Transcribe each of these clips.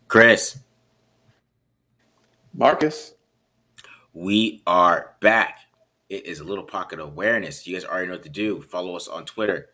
Chris, Marcus. we are back. It is a little pocket of awareness. You guys already know what to do. Follow us on Twitter,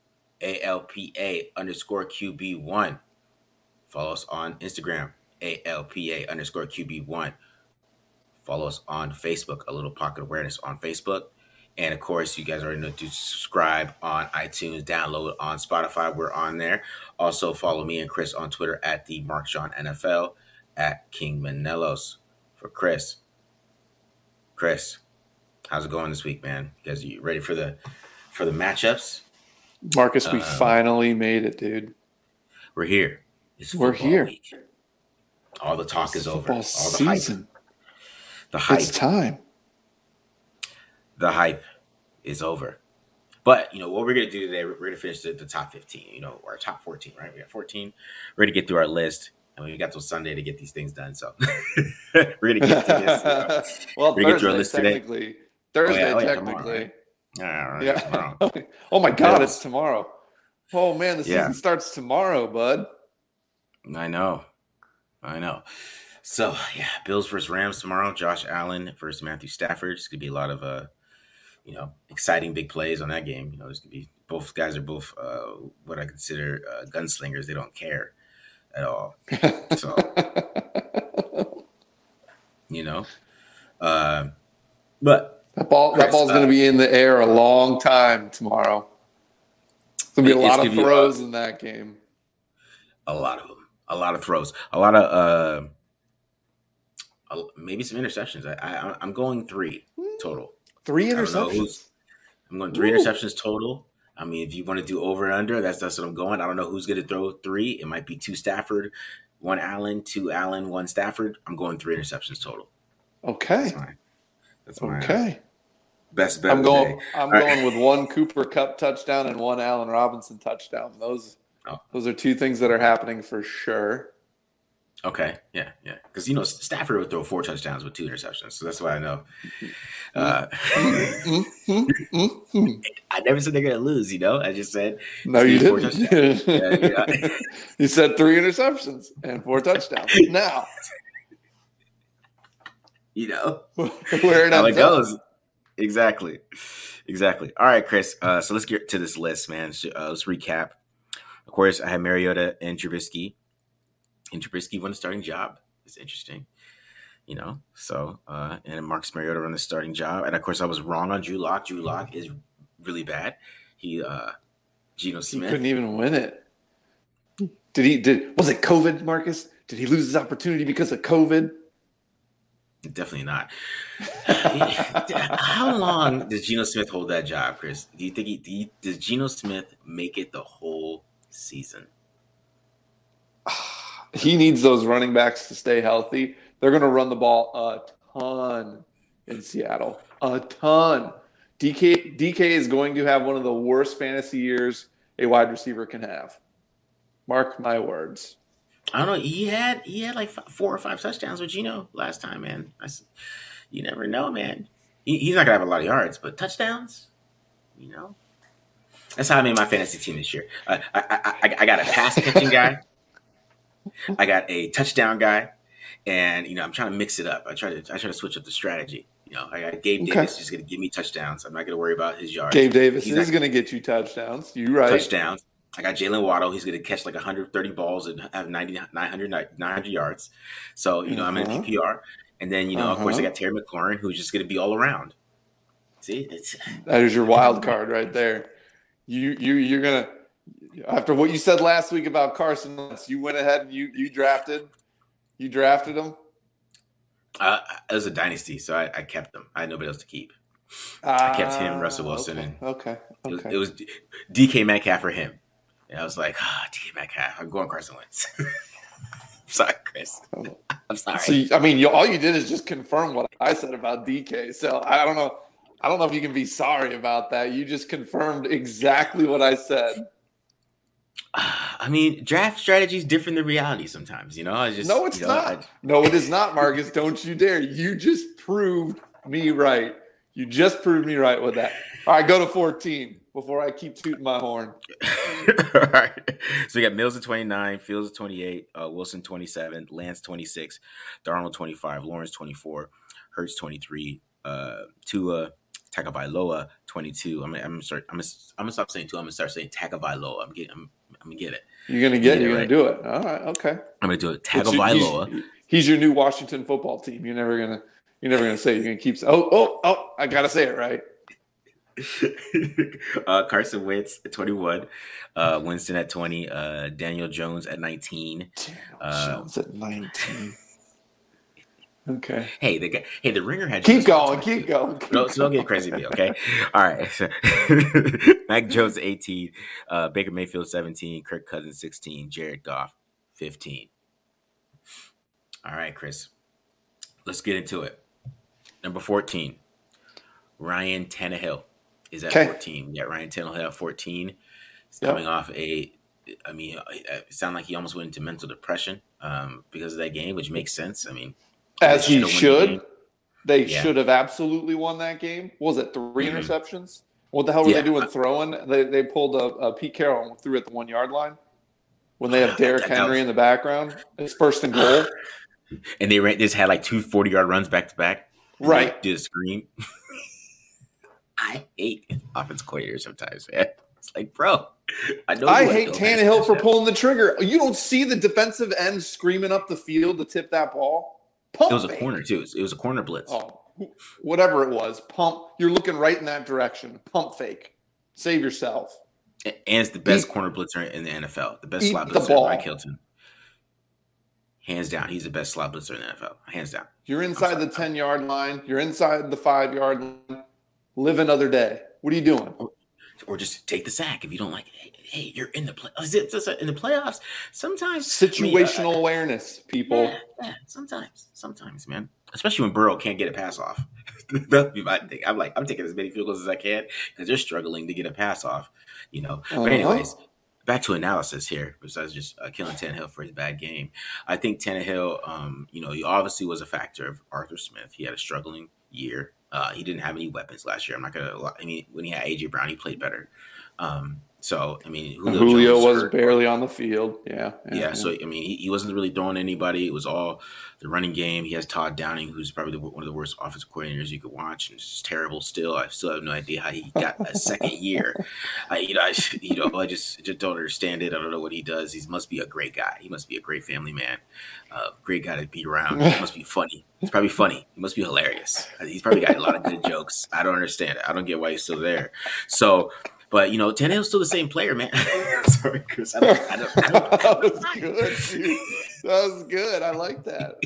ALPA_QB1. Follow us on Instagram, ALPA_QB1. Follow us on Facebook, A Little Pocket Awareness on Facebook. And of course, you guys already know to subscribe on iTunes, download on Spotify. We're on there. Also, follow me and Chris on Twitter at the Mark John NFL, at King Manelos. For Chris, how's it going this week, man? You guys, you ready for the matchups? Marcus, we finally made it, dude. We're here. We're here. Week. All the talk is over. All the season. hype. The hype. It's time. The hype is over. But, what we're going to do today, we're going to finish the top 15, or top 14, right? We got 14. We're going to get through our list. And we got till Sunday to get these things done. So we're going to get to this. Well, we're Thursday, get technically. Thursday, technically. Tomorrow, yeah. Tomorrow. Oh, my God, it's tomorrow. Oh, man, the season starts tomorrow, bud. I know. So, Bills versus Rams tomorrow. Josh Allen versus Matthew Stafford. It's going to be a lot of, exciting big plays on that game. There's going to be both guys are both what I consider gunslingers. They don't care at all. So, but that ball's going to be in the air a long time tomorrow. There's going to be a lot of throws in that game. A lot of them. A lot of throws. A lot of maybe some interceptions. I'm going 3 total. 3 interceptions. I'm going 3 interceptions total. I mean, if you want to do over and under, that's what I'm going. I don't know who's going to throw 3. It might be 2 Stafford, 1 Allen, 2 Allen, 1 Stafford. I'm going 3 interceptions total. Okay. That's my okay. Best bet. I'm going with 1 Cooper Kupp touchdown and 1 Allen Robinson touchdown. Those are 2 things that are happening for sure. Okay, yeah. Because Stafford would throw 4 touchdowns with 2 interceptions, so that's why I know. I never said they're going to lose. I just said no. You didn't. You said 3 interceptions and 4 touchdowns. Now, where it goes. Exactly. All right, Chris. So let's get to this list, man. Let's recap. Of course, I had Mariota and Trubisky. And Trubisky won the starting job. It's interesting, So, and Marcus Mariota won the starting job. And, of course, I was wrong on Drew Lock. Drew Lock is really bad. Geno Smith. He couldn't even win it. Was it COVID, Marcus? Did he lose his opportunity because of COVID? Definitely not. How long does Geno Smith hold that job, Chris? Do you think does Geno Smith make it the whole season? He needs those running backs to stay healthy. They're going to run the ball a ton in Seattle. A ton. DK is going to have one of the worst fantasy years a wide receiver can have. Mark my words. I don't know. He had like 4 or 5 touchdowns with Geno last time, man. You never know, man. He's not going to have a lot of yards, but touchdowns, That's how I made my fantasy team this year. I got a pass catching guy. I got a touchdown guy, and I'm trying to mix it up. I try to switch up the strategy. I got Gabe Davis who's going to give me touchdowns. I'm not going to worry about his yards. Gabe Davis is going to get you touchdowns. You're right. Touchdowns. I got Jalen Waddle. He's going to catch like 130 balls and have 900 yards. So I'm in PPR, and then of course I got Terry McLaurin, who's just going to be all around. See, that is your wild card right there. You're gonna. After what you said last week about Carson Wentz, you went ahead and you drafted him? It was a dynasty, so I kept him. I had nobody else to keep. I kept him, Russell Wilson. Okay. It was DK Metcalf for him. And I was like, DK Metcalf. I'm going Carson Wentz. Sorry, Chris. I'm sorry. So, all you did is just confirm what I said about DK. So I don't know if you can be sorry about that. You just confirmed exactly what I said. Draft strategy is different than reality sometimes, No, it's not. No, it is not, Marcus. Don't you dare. You just proved me right. You just proved me right with that. All right, go to 14 before I keep tooting my horn. All right. So we got Mills at 29, Fields at 28, Wilson 27, Lance 26, Darnold 25, Lawrence 24, Hurts 23, Tua Tagovailoa 22. I'm gonna stop saying Tua. I'm gonna start saying Tagovailoa. I'm gonna get it. You're gonna do it. All right. Okay. I'm gonna do it. Tagovailoa. He's your new Washington football team. You're never gonna say. You're gonna keep. Oh! I gotta say it right. Carson Wentz at 21, Winston at 20, Daniel Jones at 19. Jones at 19. Okay. Hey, the Ringer had. Keep going. So don't get crazy with me, okay? All right. Mac Jones 18, Baker Mayfield 17, Kirk Cousins 16, Jared Goff 15. All right, Chris. Let's get into it. Number 14, Ryan Tannehill is at 14. Yeah, Ryan Tannehill at 14. He's coming off it sounded like he almost went into mental depression because of that game, which makes sense. I mean, as he should. They should have absolutely won that game. What was it, 3 interceptions? What the hell were they doing throwing? They pulled a Pete Carroll and threw at the 1 yard line when they have Derrick Henry in the background. It's 1st and goal. And they just had like 2 40-yard runs back to back. Right. Did a screen. I hate offensive coordinators sometimes, man. It's like, bro. I hate Tannehill for pulling the trigger. You don't see the defensive end screaming up the field to tip that ball. It was a corner, too. It was a corner blitz. Oh, whatever it was. Pump. You're looking right in that direction. Pump fake. Save yourself. And it's the best corner blitzer in the NFL. The best slot blitzer, Mike Hilton. Hands down. He's the best slot blitzer in the NFL. Hands down. You're inside the 10-yard line. You're inside the 5-yard line. Live another day. What are you doing? Or just take the sack if you don't like it. Hey, you're in the playoffs. Sometimes situational awareness, people. Yeah, sometimes, man. Especially when Burrow can't get a pass off. That'd be my thing. I'm taking as many field goals as I can because they're struggling to get a pass off. But anyways, back to analysis here. Besides just killing Tannehill for his bad game, I think Tannehill, he obviously was a factor of Arthur Smith. He had a struggling year. He didn't have any weapons last year. I'm not gonna lie. I mean, when he had AJ Brown, he played better. Julio was barely on the field. Yeah. So I mean, he wasn't really throwing anybody. It was all the running game. He has Todd Downing, who's probably one of the worst offensive coordinators you could watch, and it's just terrible. Still, I still have no idea how he got a second year. I just don't understand it. I don't know what he does. He must be a great guy. He must be a great family man. Great guy to be around. He must be funny. He's probably funny. He must be hilarious. He's probably got a lot of good jokes. I don't understand it. I don't get why he's still there. So. But Tannehill's still the same player, man. Sorry, Chris. I don't. That was good, dude. That was good. I like that.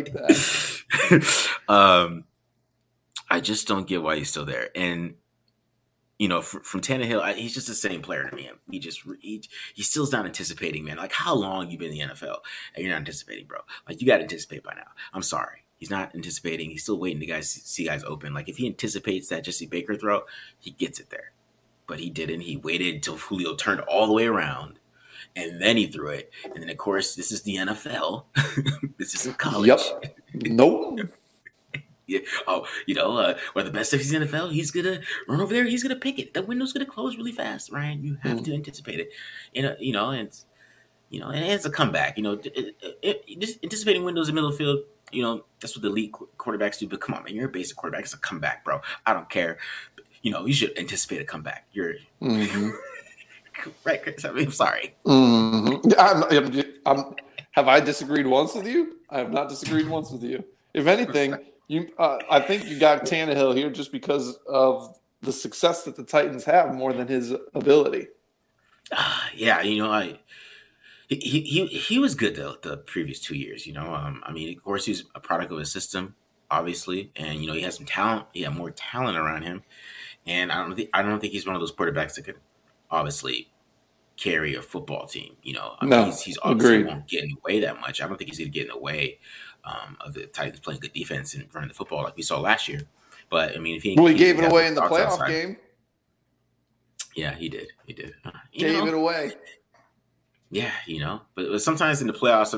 I just don't get why he's still there. And from Tannehill, he's just the same player to me. He still's not anticipating, man. Like, how long you been in the NFL and you're not anticipating, bro? Like, you got to anticipate by now. I'm sorry. He's not anticipating. He's still waiting to see guys open. Like, if he anticipates that Jesse Baker throw, he gets it there. But he didn't. He waited until Julio turned all the way around, and then he threw it. And then, of course, this is the NFL. This isn't college. Yep. Nope. Yeah. Oh, one of the best safeties in the NFL. He's gonna run over there. He's gonna pick it. The window's gonna close really fast, Ryan. You have to anticipate it. And it's a comeback. Just anticipating windows in the middle of the field. That's what the elite quarterbacks do. But come on, man, you're a basic quarterback. It's a comeback, bro. I don't care. You should anticipate a comeback. You're right, Chris. I mean, I'm sorry. Have I disagreed once with you? I have not disagreed once with you. If anything, I think you got Tannehill here just because of the success that the Titans have more than his ability. Yeah, he was good the previous 2 years. I mean, of course, he's a product of a system, obviously, and he has some talent. He had more talent around him. And I don't think he's one of those quarterbacks that could obviously carry a football team. He's obviously won't get in the way that much. I don't think he's going to get in the way of the Titans playing good defense and running the football like we saw last year. But I mean, if he gave it away in the playoff game. Yeah, he did. Gave it away. Yeah, but sometimes in the playoffs,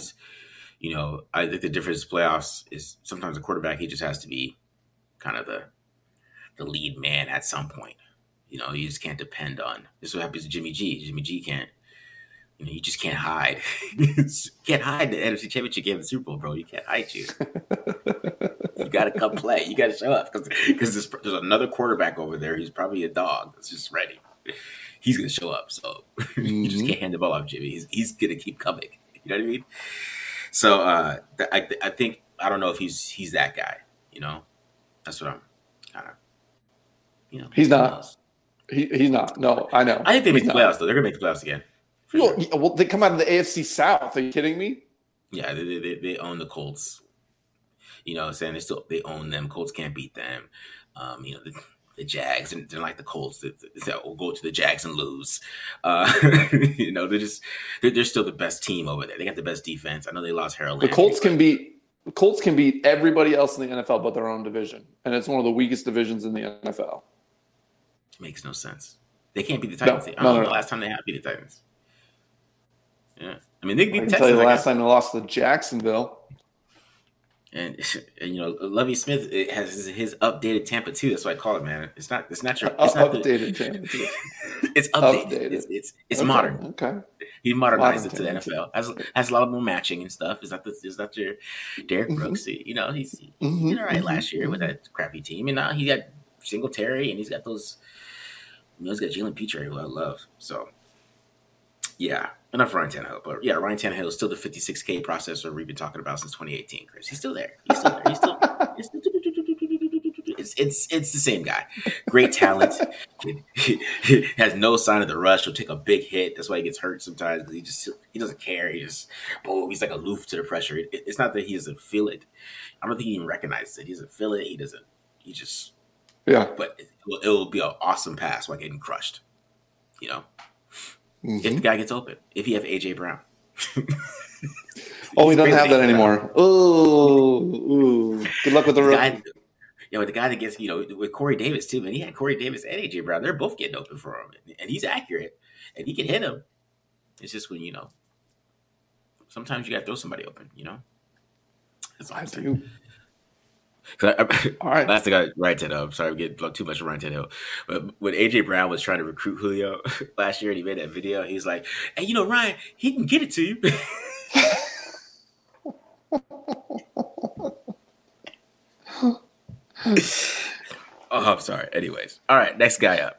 I think the difference in playoffs is sometimes a quarterback, he just has to be kind of the lead man at some point. You know, you just can't depend on. This is what happens to Jimmy G. Jimmy G can't. You know, you just can't hide. You can't hide the NFC Championship game of the Super Bowl, bro. You can't hide you. You got to come play. You got to show up because there's another quarterback over there. He's probably a dog that's just ready. He's going to show up. So you just can't hand the ball off Jimmy. He's going to keep coming. You know what I mean? So I think, I don't know if he's that guy. You know, that's what I'm kind of, you know. He's not. He's not. No, I know. I think they make the playoffs, though. They're going to make the playoffs again. Well, they come out of the AFC South. Are you kidding me? Yeah, they own the Colts. You know what I'm saying? They own them. Colts can't beat them. You know, the Jags, and they're like the Colts that will go to the Jags and lose. You know, they're still the best team over there. They got the best defense. I know they lost Harold Landry. The Colts can beat everybody else in the NFL but their own division, and it's one of the weakest divisions in the NFL. Makes no sense. They can't beat the Titans. I don't know the last time they have beat the Titans. Yeah, I mean, they beat the Texans. Tell you the last time they lost to Jacksonville. And you know, Lovie Smith has his updated Tampa 2. That's what I call it, man. It's not your updated Tampa 2. It's updated. It's modern. Okay. He modernized it to the NFL. Has a lot more matching and stuff. Is that your Derrick Brooks? You know, he did all right last year with that crappy team, and now he got Singletary, and he's got those. You know, he's got Jalen Petrie, who I love. So, yeah. Enough Ryan Tannehill, but yeah, Ryan Tannehill is still the 56K processor we've been talking about since 2018, Chris. He's still there. It's the same guy. Great talent. Has no sign of the rush. He'll take a big hit. That's why he gets hurt sometimes, because he doesn't care. He's like aloof to the pressure. It's not that he doesn't feel it. I don't think he even recognizes it. He doesn't feel it. Yeah. But it'll be an awesome pass while getting crushed. You know. If the guy gets open, if you have AJ Brown. He doesn't have that anymore. Ooh. Good luck with the rookie. With the guy that gets, you know, with Corey Davis too, man. He had Corey Davis and AJ Brown. They're both getting open for him, and he's accurate, and he can hit him. It's just when, you know, sometimes you got to throw somebody open. You know, that's all I'm saying. All right. Last thing I Ryan Tannehill. Sorry, I'm getting too much of Ryan Tannehill. But when AJ Brown was trying to recruit Julio last year, and he made that video, he was like, "Hey, you know, Ryan, he can get it to you." Oh, I'm sorry. Anyways, all right, next guy up.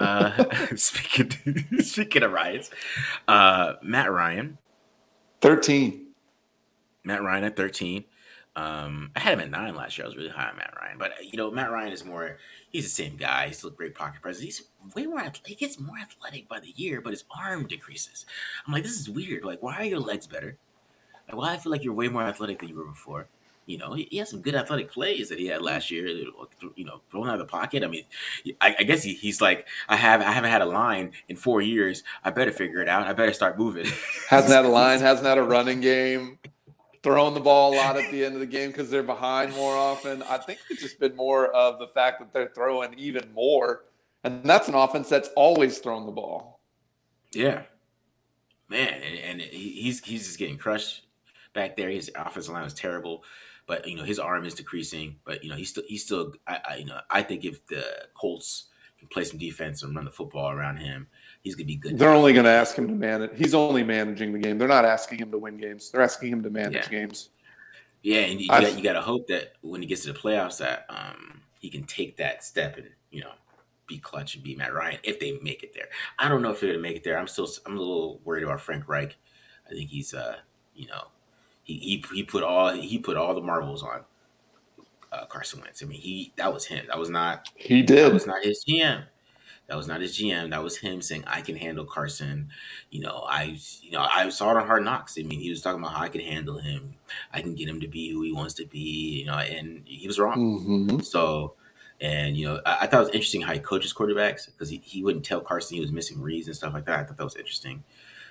Speaking of Ryans, Matt Ryan, 13. Matt Ryan at 13. I had him at 9 last year. I was really high on Matt Ryan, but you know, Matt Ryan is he's the same guy. He's still a great pocket presence. He's way more athletic. He gets more athletic by the year, but his arm decreases. I'm like, this is weird. Like, why are your legs better? Like, why I feel like you're way more athletic than you were before. You know, he has some good athletic plays that he had last year. You know, throwing out of the pocket. I mean, I guess he's like, I haven't had a line in 4 years. I better figure it out. I better start moving. Hasn't had a line. Hasn't had a running game. Throwing the ball a lot at the end of the game because they're behind more often. I think it's just been more of the fact that they're throwing even more. And that's an offense that's always thrown the ball. Yeah. Man, and he's just getting crushed back there. His offensive line is terrible. But, you know, his arm is decreasing. But, you know, he's still I think if the Colts can play some defense and run the football around him, he's going to be good. They're only going to ask him to manage. He's only managing the game. They're not asking him to win games. They're asking him to manage games. Yeah, and you got to hope that when he gets to the playoffs that he can take that step and, you know, be clutch and be Matt Ryan if they make it there. I don't know if they're going to make it there. I'm a little worried about Frank Reich. I think he's you know, he put all the marbles on Carson Wentz. I mean, that was him. That was not not his GM. That was not his GM. That was him saying, "I can handle Carson." You know, I saw it on Hard Knocks. I mean, he was talking about how I can handle him. I can get him to be who he wants to be. You know, and he was wrong. Mm-hmm. So, and you know, I thought it was interesting how he coaches quarterbacks because he wouldn't tell Carson he was missing reads and stuff like that. I thought that was interesting.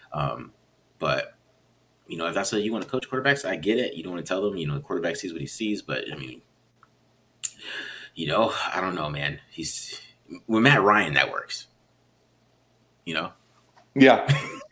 But you know, if that's how you want to coach quarterbacks, I get it. You don't want to tell them. You know, the quarterback sees what he sees. But I mean, you know, I don't know, man. With Matt Ryan, that works. You know? Yeah.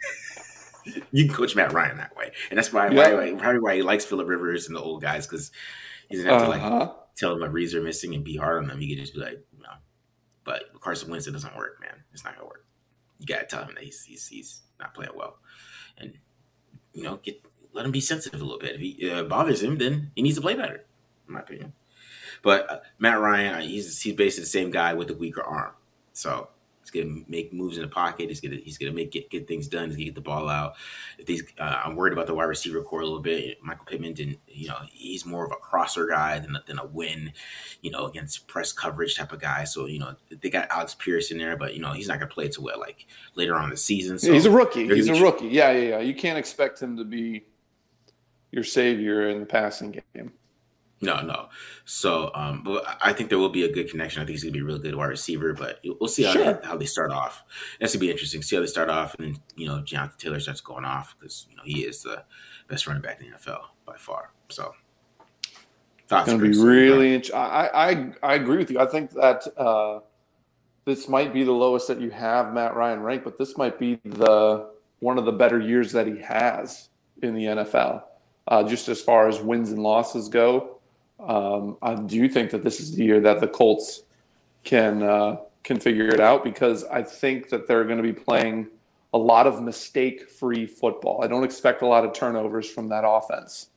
You can coach Matt Ryan that way. And that's probably why he likes Phillip Rivers and the old guys, because he doesn't have to tell them my reads are missing and be hard on them. He can just be like, no, But Carson Wentz, it doesn't work, man. It's not gonna work. You gotta tell him that he's not playing well, and let him be sensitive a little bit. If he bothers him, then he needs to play better, in my opinion. But Matt Ryan, he's basically the same guy with a weaker arm, so he's gonna make moves in the pocket. He's gonna get things done. He's gonna get the ball out. I'm worried about the wide receiver core a little bit. Michael Pittman didn't, he's more of a crosser guy than a win, against press coverage type of guy. So they got Alex Pierce in there, but he's not gonna play too well like later on in the season. So he's a rookie. He's a rookie. Yeah. You can't expect him to be your savior in the passing game. No. So, but I think there will be a good connection. I think he's going to be a really good wide receiver, but we'll see how they start off. That's going to be interesting. See how they start off, and then, Jonathan Taylor starts going off because, he is the best running back in the NFL by far. So, it's going to be really interesting. I agree with you. I think that this might be the lowest that you have Matt Ryan ranked, but this might be one of the better years that he has in the NFL, just as far as wins and losses go. I do think that this is the year that the Colts can figure it out, because I think that they're going to be playing a lot of mistake-free football. I don't expect a lot of turnovers from that offense.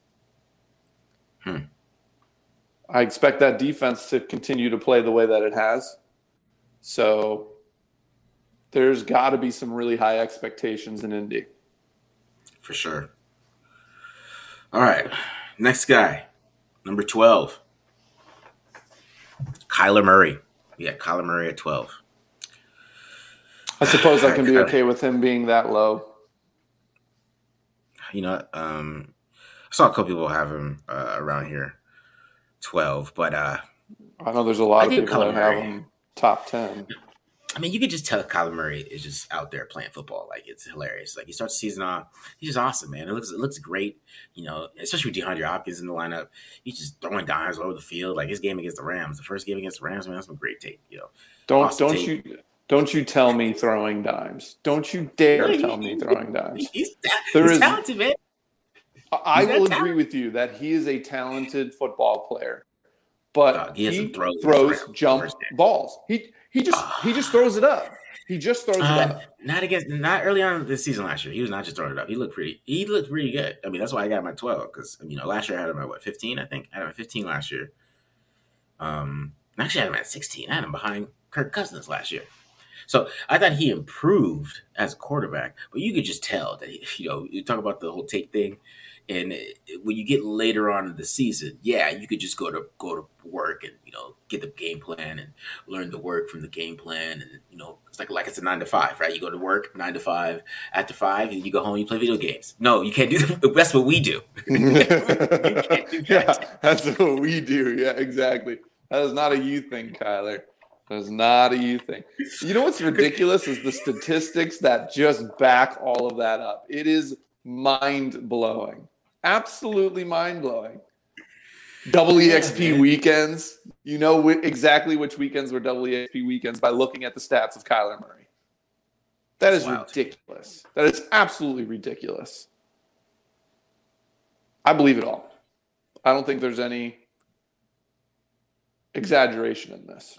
I expect that defense to continue to play the way that it has. So there's got to be some really high expectations in Indy. For sure. All right, next guy. Number 12, Kyler Murray. Yeah, Kyler Murray at 12. I suppose I can be okay with him being that low. I saw a couple people have him around here, 12. But I know there's a lot of people that have him top 10. I mean, you could just tell Kyler Murray is just out there playing football. Like, it's hilarious. Like, he starts the season off, he's just awesome, man. It looks great, especially with DeAndre Hopkins in the lineup. He's just throwing dimes all over the field. Like, his game against the Rams, the first game against the Rams, man, that's some great tape. Don't you tell me throwing dimes. Don't you dare tell me throwing dimes. He's talented, man. I will agree with you that he is a talented football player, but he throws jump balls. He just throws it up. He just throws it up. Not early on this season last year. He was not just throwing it up. He looked pretty good. I mean, that's why I got him at 12, because last year I had him at 15. I think I had him at 15 last year. Actually, I had him at 16. I had him behind Kirk Cousins last year. So I thought he improved as a quarterback, but you could just tell that you talk about the whole take thing. And when you get later on in the season, you could just go to work and get the game plan and learn the work from the game plan, and it's like it's a 9 to 5, right? You go to work 9 to 5, after 5, and you go home, you play video games. No, you can't do that. That's what we do. You can't do that. Yeah, that's what we do. Yeah, exactly. That is not a you thing, Kyler. That is not a you thing. You know what's ridiculous is the statistics that just back all of that up. It is mind blowing. Absolutely mind-blowing. Double EXP weekends. You know exactly which weekends were double EXP weekends by looking at the stats of Kyler Murray. That is ridiculous. That is absolutely ridiculous. I believe it all. I don't think there's any exaggeration in this.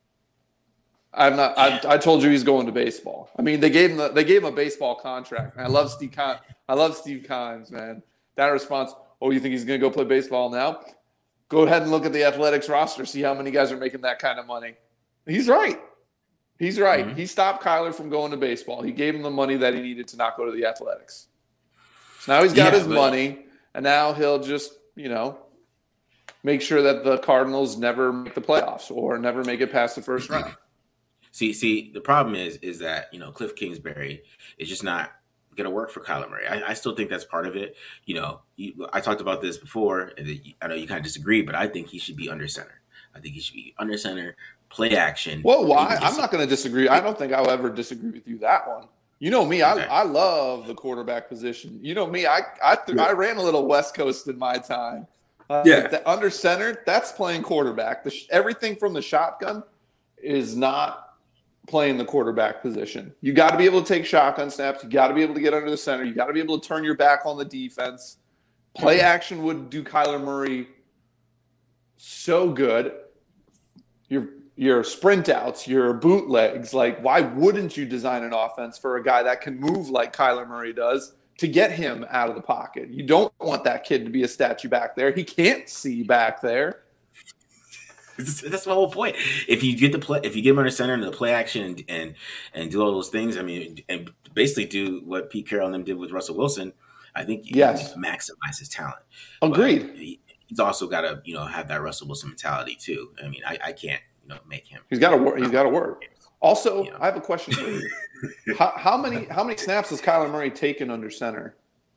I told you he's going to baseball. I mean, they gave him a baseball contract. And I love Steve Kimes, man. That response, you think he's going to go play baseball now? Go ahead and look at the Athletics roster, see how many guys are making that kind of money. He's right. Mm-hmm. He stopped Kyler from going to baseball. He gave him the money that he needed to not go to the Athletics. So now he's got his money, and now he'll just, make sure that the Cardinals never make the playoffs or never make it past the first round. See, the problem is that, Cliff Kingsbury is just not going to work for Kyler Murray. I still think that's part of it. I talked about this before, and I know you kind of disagree, but I think he should be under center. I think he should be under center, play action. Well, why? I'm not going to disagree. I don't think I'll ever disagree with you that one. You know me, okay. I love the quarterback position. You know me, I ran a little West Coast in my time. The under center, that's playing quarterback. Everything from the shotgun is not playing the quarterback position. You got to be able to take shotgun snaps. You got to be able to get under the center. You got to be able to turn your back on the defense. Play action would do Kyler Murray so good. You're your sprint outs, your bootlegs. Like, why wouldn't you design an offense for a guy that can move like Kyler Murray does to get him out of the pocket? You don't want that kid to be a statue back there. He can't see back there. That's my whole point. If you get him under center and the play action and do all those things, I mean, and basically do what Pete Carroll and them did with Russell Wilson, I think you can maximize his talent. Agreed. He's also got to, have that Russell Wilson mentality too. I mean, I can't, make him. He's got to work. He's got to work. Also, I have a question for you. How many snaps has Kyler Murray taken under center?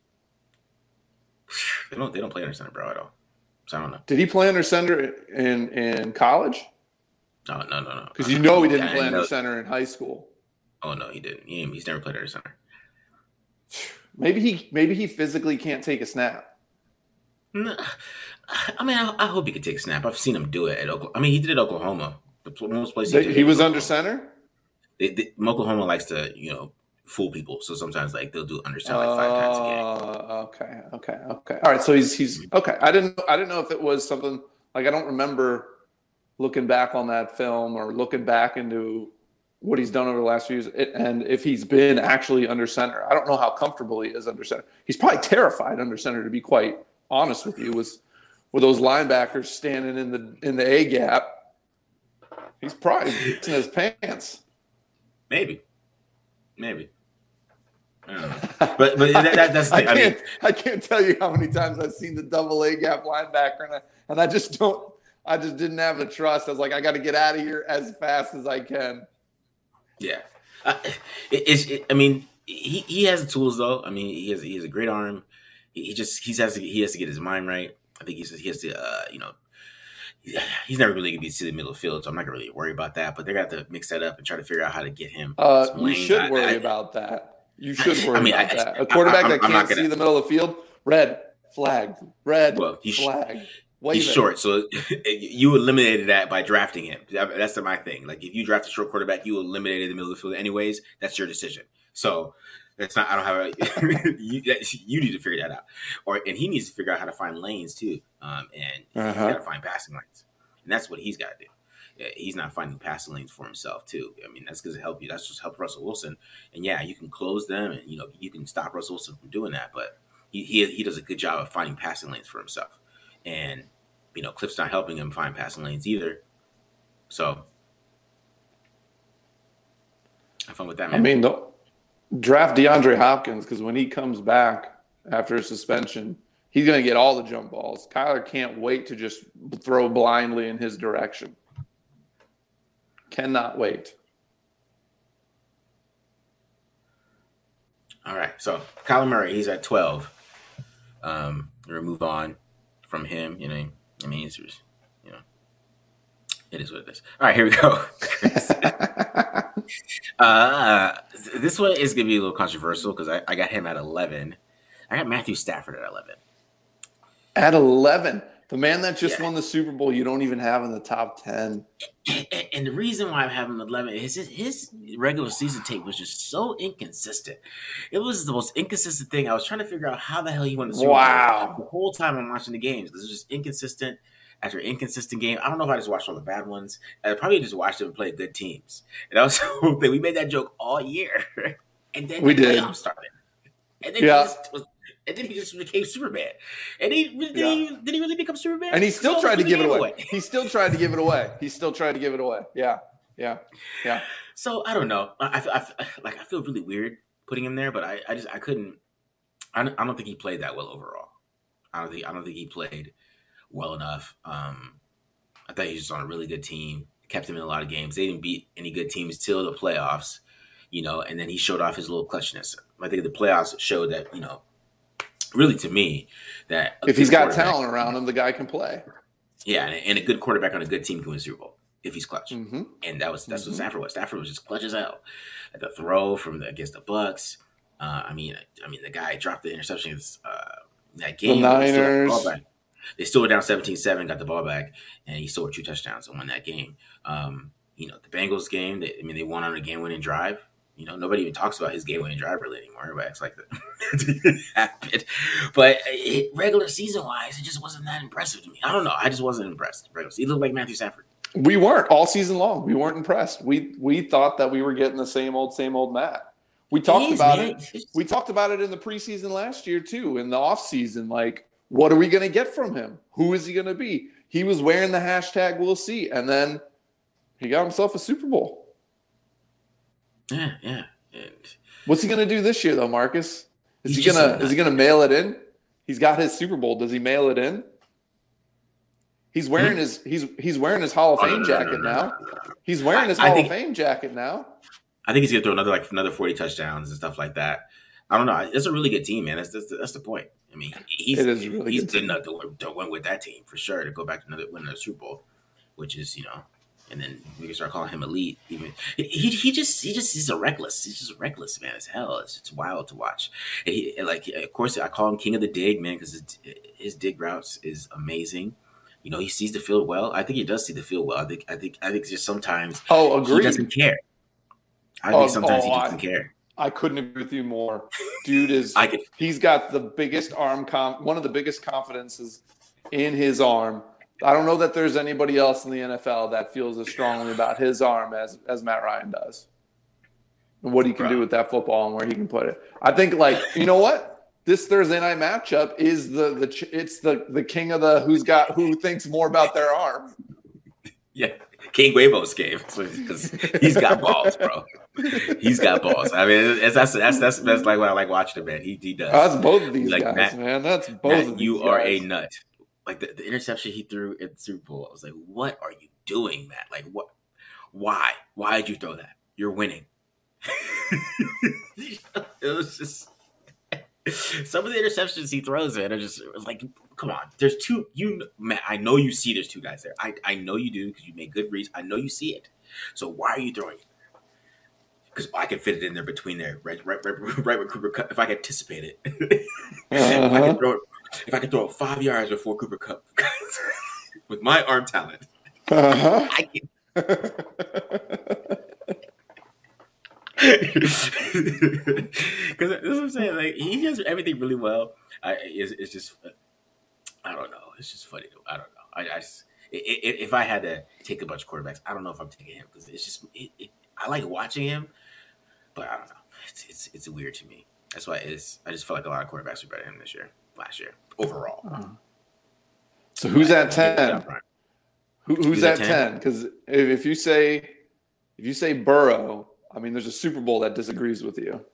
They don't play under center, bro, at all. So I don't know. Did he play under center in college? No. Because he didn't play under center in high school. Oh no, he didn't. He's never played under center. Maybe he physically can't take a snap. No, I mean, I hope he could take a snap. I've seen him do it at Oklahoma. I mean, he did it at Oklahoma. The most places he was under center. Oklahoma likes to, fool people. So sometimes they'll do under center 5 times a game. Okay. All right. So he's okay. I didn't know if it was something like, I don't remember looking back on that film or looking back into what he's done over the last few years, and if he's been actually under center. I don't know how comfortable he is under center. He's probably terrified under center, to be quite honest with you, with those linebackers standing in the A gap. He's probably in his pants. Maybe. I don't know. But that's the thing. I can't tell you how many times I've seen the double A gap linebacker, and I just didn't have the trust. I was like, I got to get out of here as fast as I can. Yeah, I mean, he has the tools though. I mean, he has a great arm. He has to get his mind right. I think he has to he's never really going to be to the middle of the field, so I'm not going to really worry about that. But they're going to have to mix that up and try to figure out how to get him. You should worry about that. You should worry about that. A quarterback that can't see the middle of the field, red flag. Flag. He's short, so you eliminated that by drafting him. That's my thing. Like, if you draft a short quarterback, you eliminated the middle of the field anyways. That's your decision. So that's not. I don't have a. You need to figure that out, and he needs to figure out how to find lanes too. And he's got to find passing lanes, and that's what he's got to do. Yeah, he's not finding passing lanes for himself too. I mean, that's going to help you. That's just help Russell Wilson. And yeah, you can close them, and you can stop Russell Wilson from doing that. But he does a good job of finding passing lanes for himself. And Cliff's not helping him find passing lanes either. So have fun with that, man. I mean, draft DeAndre Hopkins, because when he comes back after suspension, he's going to get all the jump balls. Kyler can't wait to just throw blindly in his direction. Cannot wait. All right. So Kyler Murray, he's at 12. We're going to move on from him. I mean, it's just, it is what it is. All right, here we go. This one is going to be a little controversial because I got him at 11. I got Matthew Stafford at 11. At 11? The man that just won the Super Bowl, you don't even have in the top 10. And the reason why I'm having 11 is his regular season tape was just so inconsistent. It was the most inconsistent thing. I was trying to figure out how the hell he won the Super Bowl the whole time I'm watching the games, because it was just inconsistent after inconsistent game. I don't know if I just watched all the bad ones. I probably just watched them play good teams. And that was the whole thing. We made that joke all year. And then the playoffs started. And then he just became Superman. And did he really become Superman? And he still tried to give it away. He still tried to give it away. Yeah. So I don't know. I feel really weird putting him there, but I couldn't. I don't think he played that well overall. I don't think he played well enough. I thought he was just on a really good team. Kept him in a lot of games. They didn't beat any good teams till the playoffs, and then he showed off his little clutchness. I think the playoffs showed that, really to me, that if he's got talent around him, the guy can play. Yeah, and a good quarterback on a good team can win a Super Bowl if he's clutch. Mm-hmm. And that's what Stafford was. Stafford was just clutch as hell. At the throw against the Bucks. I mean, the guy dropped the interception against that game. The Niners. They still were down 17-7, got the ball back, and he scored 2 touchdowns and won that game. The Bengals game, they won on a game-winning drive. Nobody even talks about his game-winning drive really anymore. Everybody acts like that didn't happen. But regular season-wise, it just wasn't that impressive to me. I don't know. I just wasn't impressed. He looked like Matthew Stafford. We weren't all season long. We weren't impressed. We thought that we were getting the same old Matt. We talked about it. We talked about it in the preseason last year too, in the offseason. Like, what are we going to get from him? Who is he going to be? He was wearing the hashtag "We'll see," and then he got himself a Super Bowl. Yeah. What's he going to do this year, though, Marcus? Is he gonna mail it in? He's got his Super Bowl. Does he mail it in? He's wearing his Hall of Fame jacket now. He's wearing his Hall of Fame jacket now. I think he's gonna throw another 40 touchdowns and stuff like that. I don't know. It's a really good team, man. That's the point. I mean, he's good enough to win with that team for sure, to go back to win another Super Bowl, which is, and then we can start calling him elite. Even he's a reckless. He's just reckless, man, as hell. It's wild to watch. Of course, I call him King of the Dig, man, because his dig routes is amazing. He sees the field well. I think he does see the field well. I think just sometimes he doesn't care. I think sometimes he doesn't care. I couldn't agree with you more. Dude he's got the biggest one of the biggest confidences in his arm. I don't know that there's anybody else in the NFL that feels as strongly about his arm as Matt Ryan does. And what he can do with that football and where he can put it. I think, you know what? This Thursday night matchup is the king of the who thinks more about their arm. Yeah, King Huevos game, because he's got balls, bro. He's got balls. I mean, that's like what I like watching him, man. He does. That's both of these guys, man. That's both of these guys. You are a nut. Like the interception he threw at the Super Bowl, I was like, "What are you doing, Matt? Like, what? Why? Why did you throw that? You're winning." It was just. Some of the interceptions he throws, man, are just like, come on. There's two. Matt, I know you see there's two guys there. I know you do, because you make good reads. I know you see it. So why are you throwing it? Because I can fit it in there between there, right with Cooper Kupp, if I can anticipate it. If I can throw it 5 yards before Cooper Kupp, with my arm talent, I can. Because that's what I'm saying. Like, he does everything really well. It's just, I don't know. It's just funny. I don't know. If I had to take a bunch of quarterbacks, I don't know if I'm taking him, because it's just I like watching him, but I don't know. It's weird to me. That's why I just feel like a lot of quarterbacks are better than him last year overall. So who's at 10? Who's at 10? Because if you say Burrow, I mean, there's a Super Bowl that disagrees with you.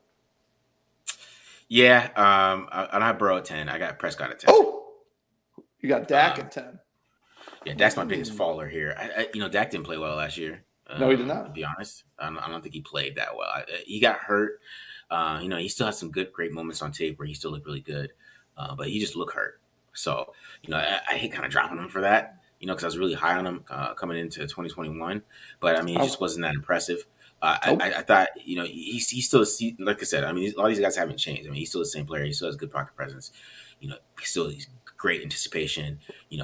Yeah, I don't have Burrow at 10. I got Prescott at 10. Oh, you got Dak at 10. Yeah, Dak's my biggest faller here. Dak didn't play well last year. No, he did not. To be honest, I don't think he played that well. He got hurt. He still has some great moments on tape where he still looked really good, but he just looked hurt. So, I hate kind of dropping him for that, because I was really high on him coming into 2021. But, I mean, he just wasn't that impressive. I thought, he's still, like I said, I mean, a lot of these guys haven't changed. I mean, he's still the same player. He still has good pocket presence. He's great anticipation.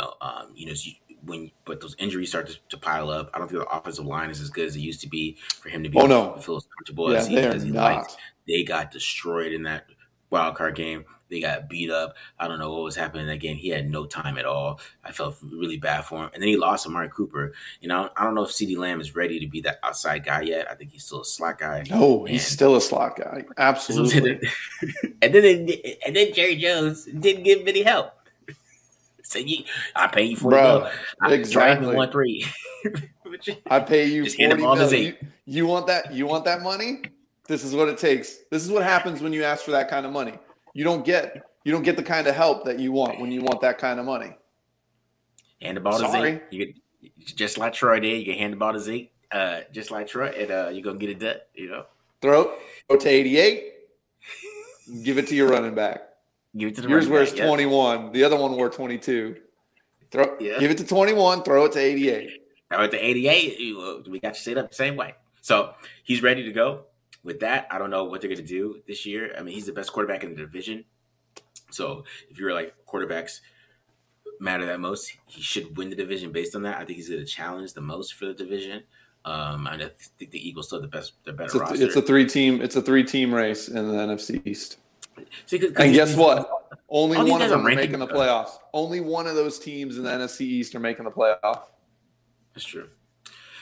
But those injuries start to pile up. I don't think the offensive line is as good as it used to be for him to be feel as comfortable as he liked. They got destroyed in that wild card game. They got beat up. I don't know what was happening in that game. He had no time at all. I felt really bad for him. And then he lost Amari Cooper. I don't know if CeeDee Lamb is ready to be that outside guy yet. I think he's still a slot guy. No, he's still a slot guy. Absolutely. and then Jerry Jones didn't give him any help. So I pay you $40. Exactly. 1-3. I pay you $40 million. You want that? You want that money? This is what it takes. This is what happens when you ask for that kind of money. You don't get the kind of help that you want when you want that kind of money. Hand the ball to Zeke. You get, just like Troy did. You can hand the ball to Zeke, just like Troy, and you're gonna get it done. Throw to 88. Give it to your running back. Give it to the Yours wears 21. Yeah. The other one wore 22. Give it to 21. Throw it to 88. Throw it to 88. We got you set up the same way. So he's ready to go. With that, I don't know what they're going to do this year. I mean, he's the best quarterback in the division. So if you're like quarterbacks matter that most, he should win the division based on that. I think he's going to challenge the most for the division. I think the Eagles still the better roster. It's a three-team race in the NFC East. See, and guess what? Only one of them are making the playoffs. Only one of those teams in the NFC East are making the playoff. That's true.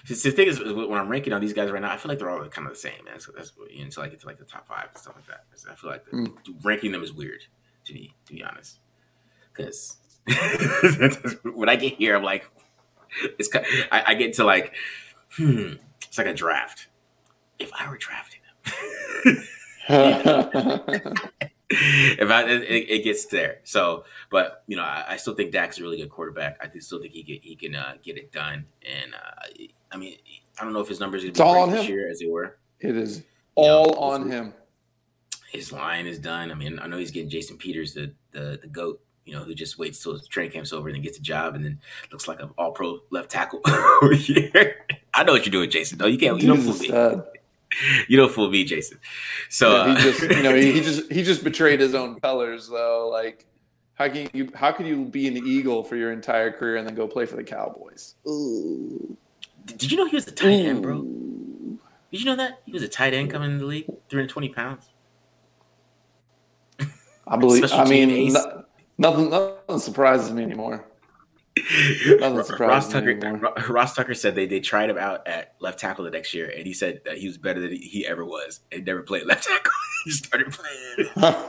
The thing is, when I'm ranking on these guys right now, I feel like they're all kind of the same, man. So that's until I get to like the top 5 and stuff like that. I feel like ranking them is weird to me, to be honest. Because when I get here, I'm like, it's I get to like, it's like a draft. If I were drafting them, it gets there. So, but I still think Dak's a really good quarterback. I still think he can get it done. And I mean, I don't know if his numbers are going to be great this year as they were. It is all on him. His line is done. I mean, I know he's getting Jason Peters, the GOAT, who just waits till training camp's over and then gets a job and then looks like an all-pro left tackle. I know what you're doing, Jason. No, you can't. You don't fool me. You don't fool me, Jason. So he just betrayed his own colors, though. Like, how can you be an Eagle for your entire career and then go play for the Cowboys? Ooh. Did you know he was a tight end, bro? Did you know that he was a tight end coming into the league, 320 pounds? I believe. I mean, nothing surprises me anymore. Ross Tucker said they tried him out at left tackle the next year, and he said that he was better than he ever was, and never played left tackle. He started playing.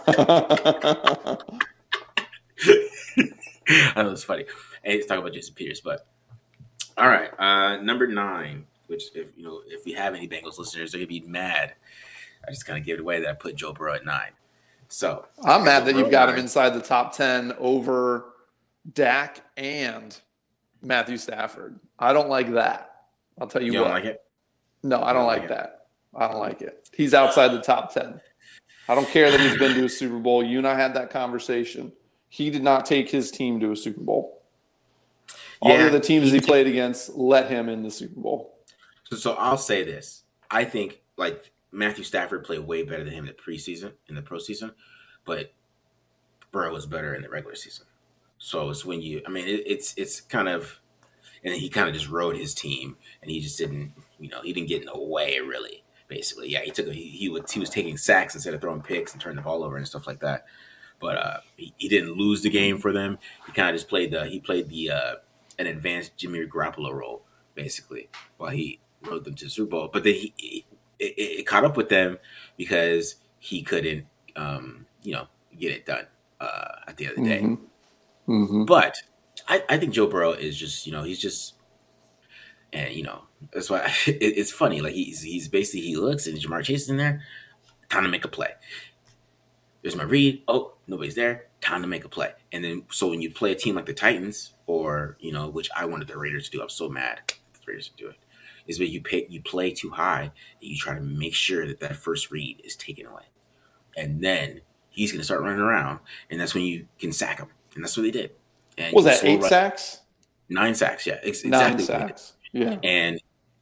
I know it's funny. And he's talking about Jason Peters, but all right, number 9. Which if we have any Bengals listeners, they're gonna be mad. I just kind of gave it away that I put Joe Burrow at 9. So I'm mad that you've got him inside the top 10 over Dak and Matthew Stafford. I don't like that. I'll tell you what. You don't like it? No, I don't like that. I don't like it. He's outside the top 10. I don't care that he's been to a Super Bowl. You and I had that conversation. He did not take his team to a Super Bowl. All of the teams he played against let him in the Super Bowl. So I'll say this. I think like Matthew Stafford played way better than him in the postseason, but Burrow was better in the regular season. So it's when it's kind of, and then he kind of just rode his team, and he just didn't, he didn't get in the way really. Basically, yeah, he was taking sacks instead of throwing picks and turning the ball over and stuff like that. But he didn't lose the game for them. He kind of just played an advanced Jimmy Garoppolo role basically while he rode them to the Super Bowl. But then it caught up with them because he couldn't, get it done at the end of the day. Mm-hmm. But I think Joe Burrow is just, he's just, and that's why it's funny. Like he's basically, he looks and Jamar Chase is in there, time to make a play. There's my read. Oh, nobody's there. Time to make a play. And then so when you play a team like the Titans, or which I wanted the Raiders to do, I'm so mad the Raiders to do it, is when you play too high and you try to make sure that first read is taken away, and then he's going to start running around, and that's when you can sack him, and that's what they did. And was that 8 sacks? 9 sacks, yeah, exactly. 9 sacks, yeah. And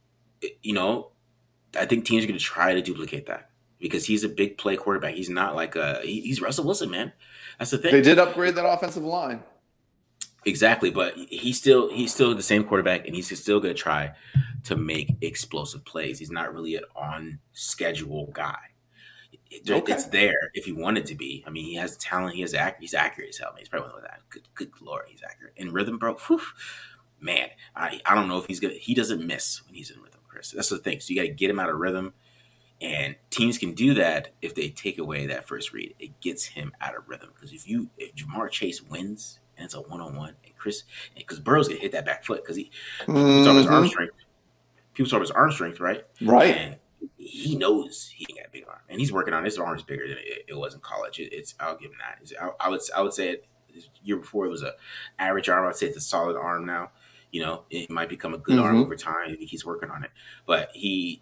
I think teams are going to try to duplicate that because he's a big play quarterback. He's not like he's Russell Wilson, man. That's the thing. They did upgrade that offensive line. Exactly, but he's still the same quarterback, and he's still going to try to make explosive plays. He's not really an on-schedule guy. It's there if he wanted to be. I mean, he has talent. He's accurate as hell. Man. He's probably one of that. Good Lord, he's accurate. In rhythm, bro, man, I don't know if he's good. He doesn't miss when he's in rhythm, Chris. That's the thing. So you got to get him out of rhythm, and teams can do that if they take away that first read. It gets him out of rhythm because if Jamar Chase wins and it's a one-on-one, and because Burrow's gonna hit that back foot because people talk about his arm strength. People talk about his arm strength, right? Right. And he knows he got a big arm, and he's working on it. His arm is bigger than it was in college. I'll give him that. I would say the year before it was a average arm. I'd say it's a solid arm now. It might become a good arm over time if he keeps working on it. But he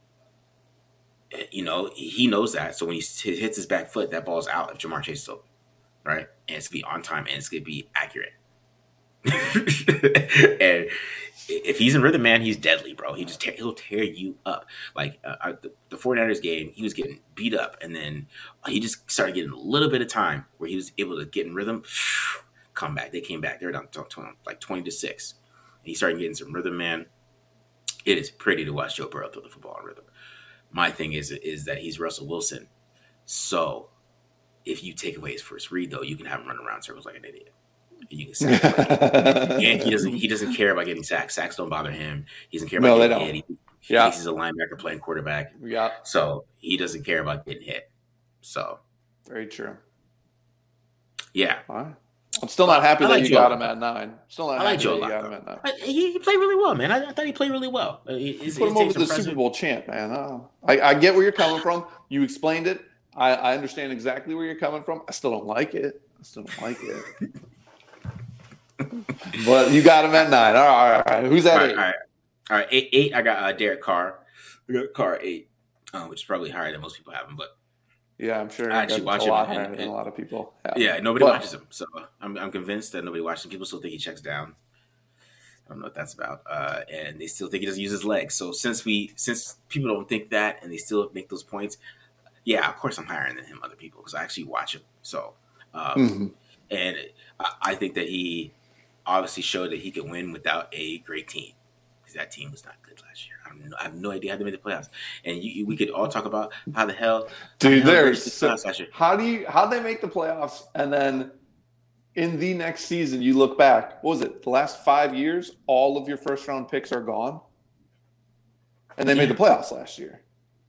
knows that. So when he hits his back foot, that ball's out if Jamar Chase is open, right? And it's gonna be on time and it's gonna be accurate. And if he's in rhythm, man, he's deadly, bro. He'll tear you up. Like the 49ers game, he was getting beat up, and then he just started getting a little bit of time where he was able to get in rhythm. Come back. They came back. They were down like 20-6. And he started getting some rhythm, man. It is pretty to watch Joe Burrow throw the football in rhythm. My thing is that he's Russell Wilson. So if you take away his first read, though, you can have him run around circles like an idiot. And you can sack him. And he doesn't care about getting sacks. Sacks don't bother him. He doesn't care about getting hit. He thinks he's a linebacker playing quarterback. Yeah. So he doesn't care about getting hit. So very true. Yeah. All right. I'm still not happy that you got him at 9. Still not happy that you got him at 9. He played really well, man. I thought he played really well. Put him over the Super Bowl champ, man. I get where you're coming from. You explained it. I understand exactly where you're coming from. I still don't like it. But you got him at 9. All right. Who's at 8? All right. 8. I got Derek Carr. I got Carr 8, which is probably higher than most people have him, but. Yeah, I'm sure. I actually watch him. Higher than a lot of people. Yeah, nobody watches him, so I'm convinced that nobody watches him. People still think he checks down. I don't know what that's about, and they still think he doesn't use his legs. So since people don't think that, and they still make those points, yeah, of course I'm higher than him, other people, because I actually watch him. So, and I think that he obviously showed that he could win without a great team, because that team was not good last year. I have no idea how they made the playoffs, and we could all talk about how the hell, dude. How they make the playoffs, and then in the next season you look back. What was it? The last 5 years, all of your first round picks are gone, and they made the playoffs last year.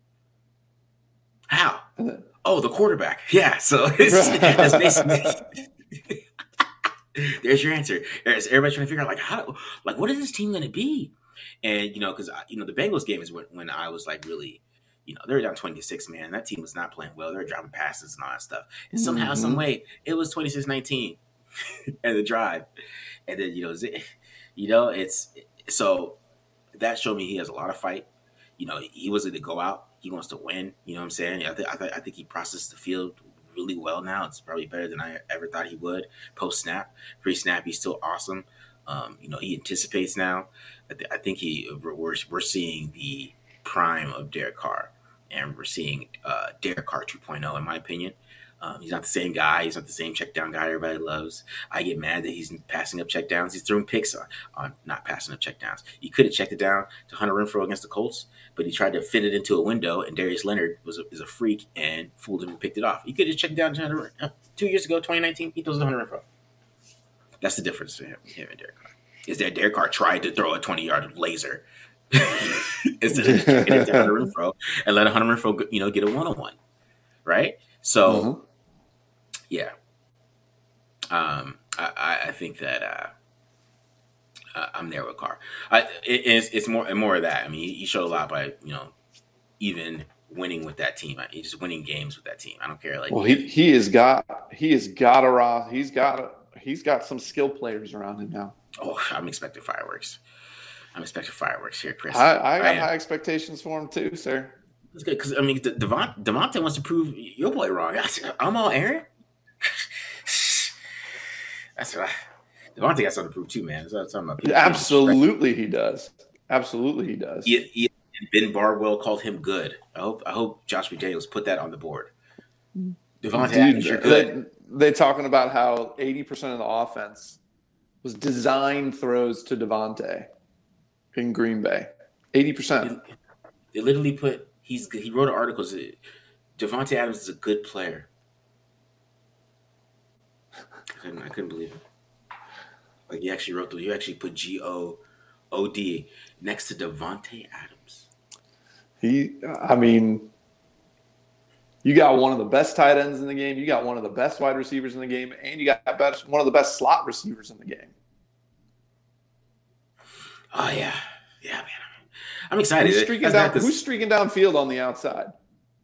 How? The quarterback. Yeah. So that's basically. There's your answer. Everybody's trying to figure out what is this team going to be? And, because, the Bengals game is when I was really, they were down 20-6, man. That team was not playing well. They were dropping passes and all that stuff. And somehow, some way, it was 26-19 and the drive. And then, it's so that showed me he has a lot of fight. He wasn't to go out. He wants to win. You know what I'm saying? I think he processed the field really well now. It's probably better than I ever thought he would. Post-snap, pre-snap, he's still awesome. He anticipates now. I think we're seeing the prime of Derek Carr, and we're seeing Derek Carr 2.0, in my opinion. He's not the same guy. He's not the same check down guy everybody loves. I get mad that he's passing up check downs. He's throwing picks on not passing up check downs. He could have checked it down to Hunter Renfrow against the Colts, but he tried to fit it into a window, and Darius Leonard is a freak and fooled him and picked it off. He could have checked down to Hunter 2 years ago, 2019. He throws to Hunter Renfrow. That's the difference between him and Derek Carr. Is that Derek Carr tried to throw a 20-yard laser instead of getting it to Hunter Renfrow and let Hunter Renfrow, get a one-on-one, right? So, yeah, I think that I'm there with Carr. It's more of that. I mean, he showed a lot by even winning with that team. He's just winning games with that team. I don't care. He's got some skill players around him now. Oh, I'm expecting fireworks. Here, Chris. I got high expectations for him too, sir. That's good because Devontae wants to prove your boy wrong. I'm all Aaron. That's right. Devontae got something to prove too, man. Absolutely, he does. Yeah, Ben Bardwell called him good. I hope Josh McDaniels put that on the board. Devontae, you're good. They talking about how 80% of the offense was design throws to Devontae in Green Bay. 80%. They literally put he wrote an article that Devontae Adams is a good player. I couldn't believe it. He actually put GOD next to Devontae Adams. You got one of the best tight ends in the game. You got one of the best wide receivers in the game, and you got one of the best slot receivers in the game. Oh yeah, man. I'm excited. Who's streaking downfield on the outside?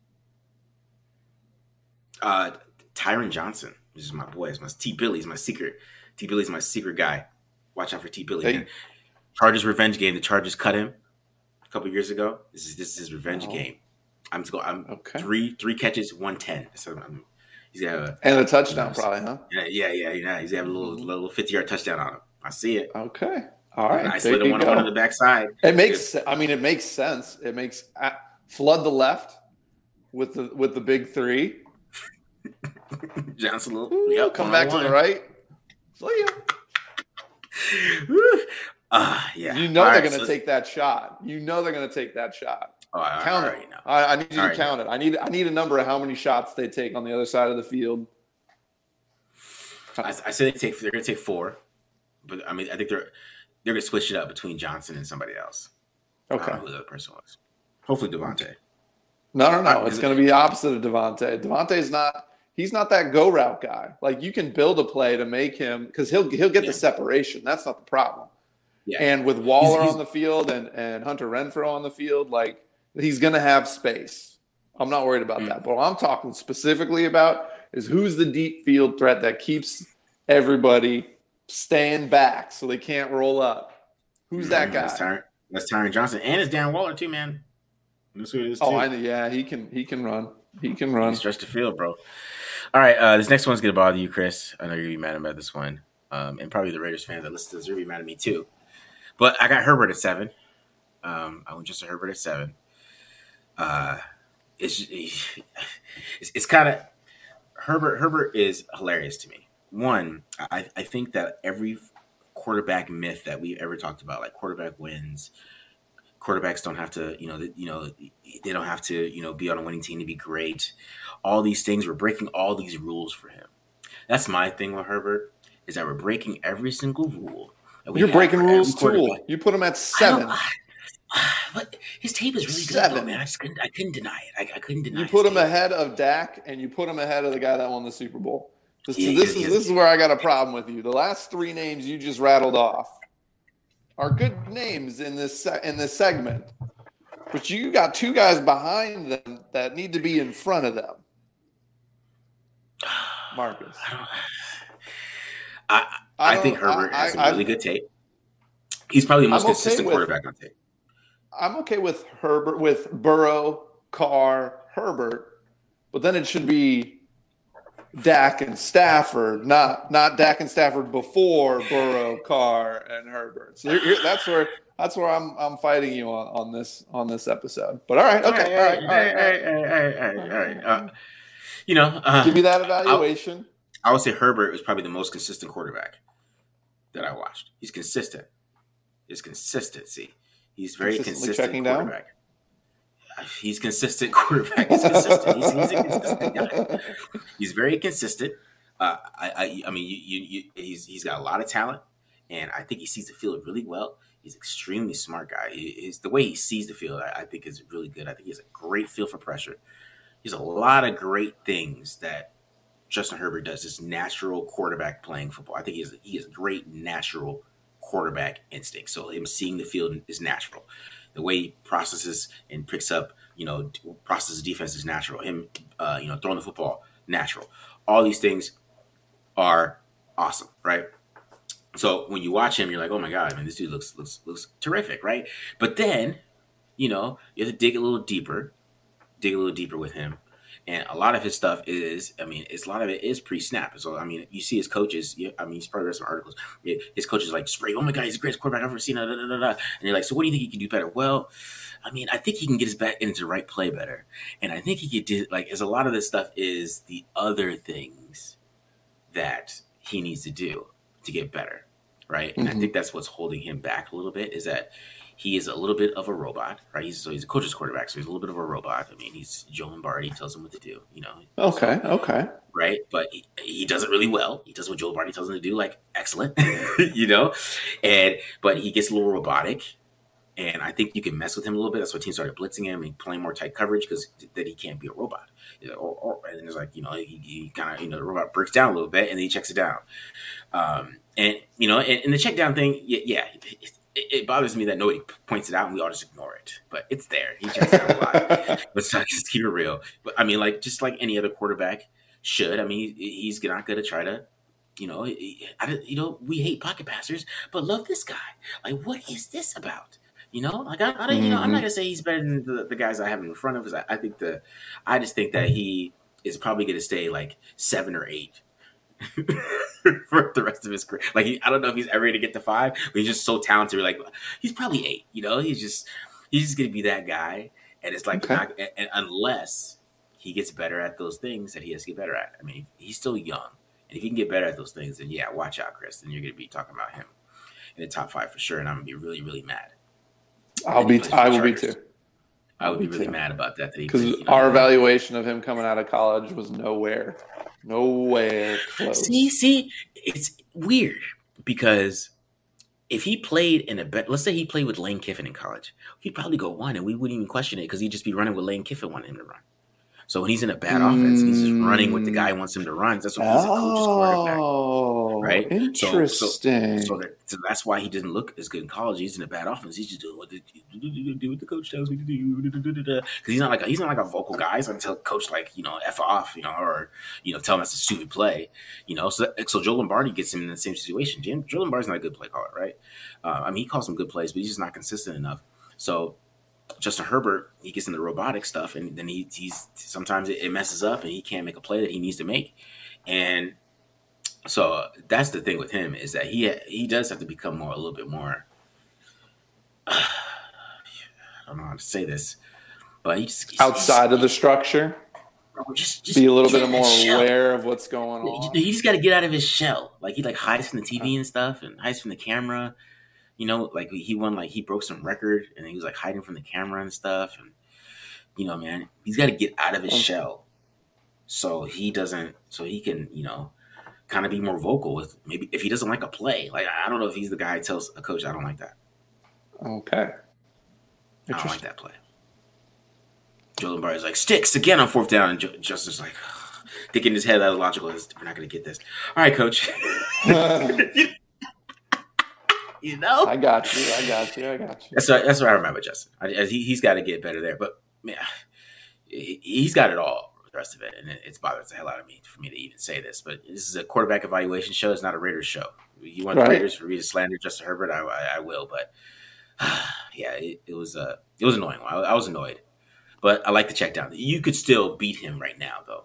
Tyron Johnson. This is my boy. It's my T. Billy's my secret. T. Billy's my secret guy. Watch out for T. Billy. Man. Chargers revenge game. The Chargers cut him a couple years ago. This is his revenge game. I'm okay. Three catches, 110. So he's got a touchdown, probably, huh? Yeah. He's got a little 50-yard touchdown on him. I see it. Okay, all right. Nice little one on the backside. It makes sense. It makes flood the left with the big three. Johnson, come back to the right. See ya. Yeah. They're going to take that shot. Oh, count it. I need you to count it. I need a number of how many shots they take on the other side of the field. I say they're going to take 4, but I think they're going to switch it up between Johnson and somebody else. Okay. I don't know who the other person was. Hopefully Devontae. No. It's going to be the opposite of Devontae. Devontae's not. He's not that go route guy. Like you can build a play to make him because he'll get the separation. That's not the problem. Yeah. And with Waller on the field and Hunter Renfrow on the field, like he's going to have space. I'm not worried about that. But what I'm talking specifically about is who's the deep field threat that keeps everybody staying back so they can't roll up. Who's that guy? That's Tyron Johnson, and it's Dan Waller too, man. That's who it is too. He can run. He can run. Stretch the field, bro. All right, this next one's gonna bother you, Chris. I know you're gonna be mad about this one, and probably the Raiders fans that listen to this are gonna be mad at me too. But I got Herbert at 7. I went just to Herbert at 7. It's kind of Herbert is hilarious to me. One, I think that every quarterback myth that we've ever talked about, like quarterback wins, quarterbacks don't have to, they don't have to, be on a winning team to be great. All these things, we're breaking all these rules for him. That's my thing with Herbert, is that we're breaking every single rule. You're breaking rules too. You put him at 7. But his tape is really good, though, man. I couldn't deny it. I couldn't deny it. You put him ahead of Dak, and you put him ahead of the guy that won the Super Bowl. This is where I got a problem with you. The last 3 names you just rattled off are good names in this segment, but you got 2 guys behind them that need to be in front of them. Marcus, I think Herbert has a really good tape. He's probably the most consistent quarterback on tape. I'm okay with Herbert, with Burrow, Carr, Herbert, but then it should be Dak and Stafford, not Dak and Stafford before Burrow, Carr, and Herbert. So that's where I'm fighting you on this episode. But all right, okay, all right. Give me that evaluation. I would say Herbert was probably the most consistent quarterback that I watched. He's consistent. His consistency. He's very consistent quarterback. He's consistent quarterback. He's consistent. He's a consistent guy. He's very consistent. He's got a lot of talent, and I think he sees the field really well. He's an extremely smart guy. The way he sees the field, I think, is really good. I think he has a great feel for pressure. He's a lot of great things that Justin Herbert does. This natural quarterback playing football. I think he has great natural quarterback instinct. So him seeing the field is natural. The way he processes and picks up, processes defense is natural. Him, throwing the football, natural. All these things are awesome, right? So when you watch him, you're like, oh my God, man, this dude looks terrific, right? But then, you have to dig a little deeper with him. And a lot of his stuff is, a lot of it is pre-snap. So, you see his coaches, he's probably read some articles. His coaches like, spray, oh my God, he's the greatest quarterback I've ever seen. And you're like, so what do you think he can do better? Well, I think he can get his back into the right play better. And I think he could do, as a lot of this stuff is the other things that he needs to do to get better, right? And I think that's what's holding him back a little bit, is that he is a little bit of a robot, right? He's a coach's quarterback, so he's a little bit of a robot. He's Joe Lombardi, tells him what to do, Okay. Right? But he does it really well. He does what Joe Lombardi tells him to do, excellent, But he gets a little robotic, and I think you can mess with him a little bit. That's why teams started blitzing him and playing more tight coverage, because that he can't be a robot. And then there's he kind of, the robot breaks down a little bit, and then he checks it down. And the check down thing, it bothers me that nobody points it out and we all just ignore it. But it's there. He checks out a lot. But just keep it real. But just like any other quarterback should. He's not going to try to, we hate pocket passers, but love this guy. What is this about? I'm not gonna say he's better than the guys I have in front of us. I just think that he is probably going to stay 7 or 8. For the rest of his career. I don't know if he's ever going to get to 5, but he's just so talented. He's probably 8, he's just going to be that guy. And it's and unless he gets better at those things that he has to get better at. He's still young. And if he can get better at those things, then watch out, Chris. Then you're going to be talking about him in the top 5 for sure. And I'm going to be really, really mad. I will be too. I would be really mad about that. Because our evaluation of him coming out of college was nowhere close. See, it's weird because if he played in a bet, let's say he played with Lane Kiffin in college, he'd probably go 1, and we wouldn't even question it because he'd just be running with Lane Kiffin wanting him to run. So when he's in a bad offense and he's just running what the guy wants him to run, that's what he's a coach's quarterback, right? Interesting. So that's why he didn't look as good in college. He's in a bad offense. He's just doing what the coach tells me to do. Because he's not like a vocal guy. He's not tell coach like F off, or tell him that's a stupid play, So Joe Lombardi gets him in the same situation. Joe Lombardi's not a good play caller, right? I mean, he calls some good plays, but he's just not consistent enough. So Justin Herbert, he gets into robotic stuff, and then he's sometimes it messes up, and he can't make a play that he needs to make. And so that's the thing with him, is that he does have to become a little bit more. I don't know how to say this, but he's outside of the structure. Just be a little bit more aware of what's going on. He just got to get out of his shell. Like he hides from the TV and stuff, and hides from the camera. Like he broke some record, and he was like hiding from the camera and stuff. And man, he's got to get out of his shell, so he can kind of be more vocal with maybe if he doesn't like a play. Like I don't know if he's the guy who tells a coach, I don't like that. Okay, I don't like that play. Joe Lombardi's like, sticks again on 4th down, and Justin's like thinking in his head that was logical. We're not going to get this. All right, coach. I got you. That's what I remember, Justin. He's got to get better there, but man, he's got it all. The rest of it, and it's bothers the hell out of me for me to even say this, but this is a quarterback evaluation show. It's not a Raiders show. You want the Raiders for me to slander Justin Herbert? I will, but yeah, it was annoying. I was annoyed, but I like the check down. You could still beat him right now, though.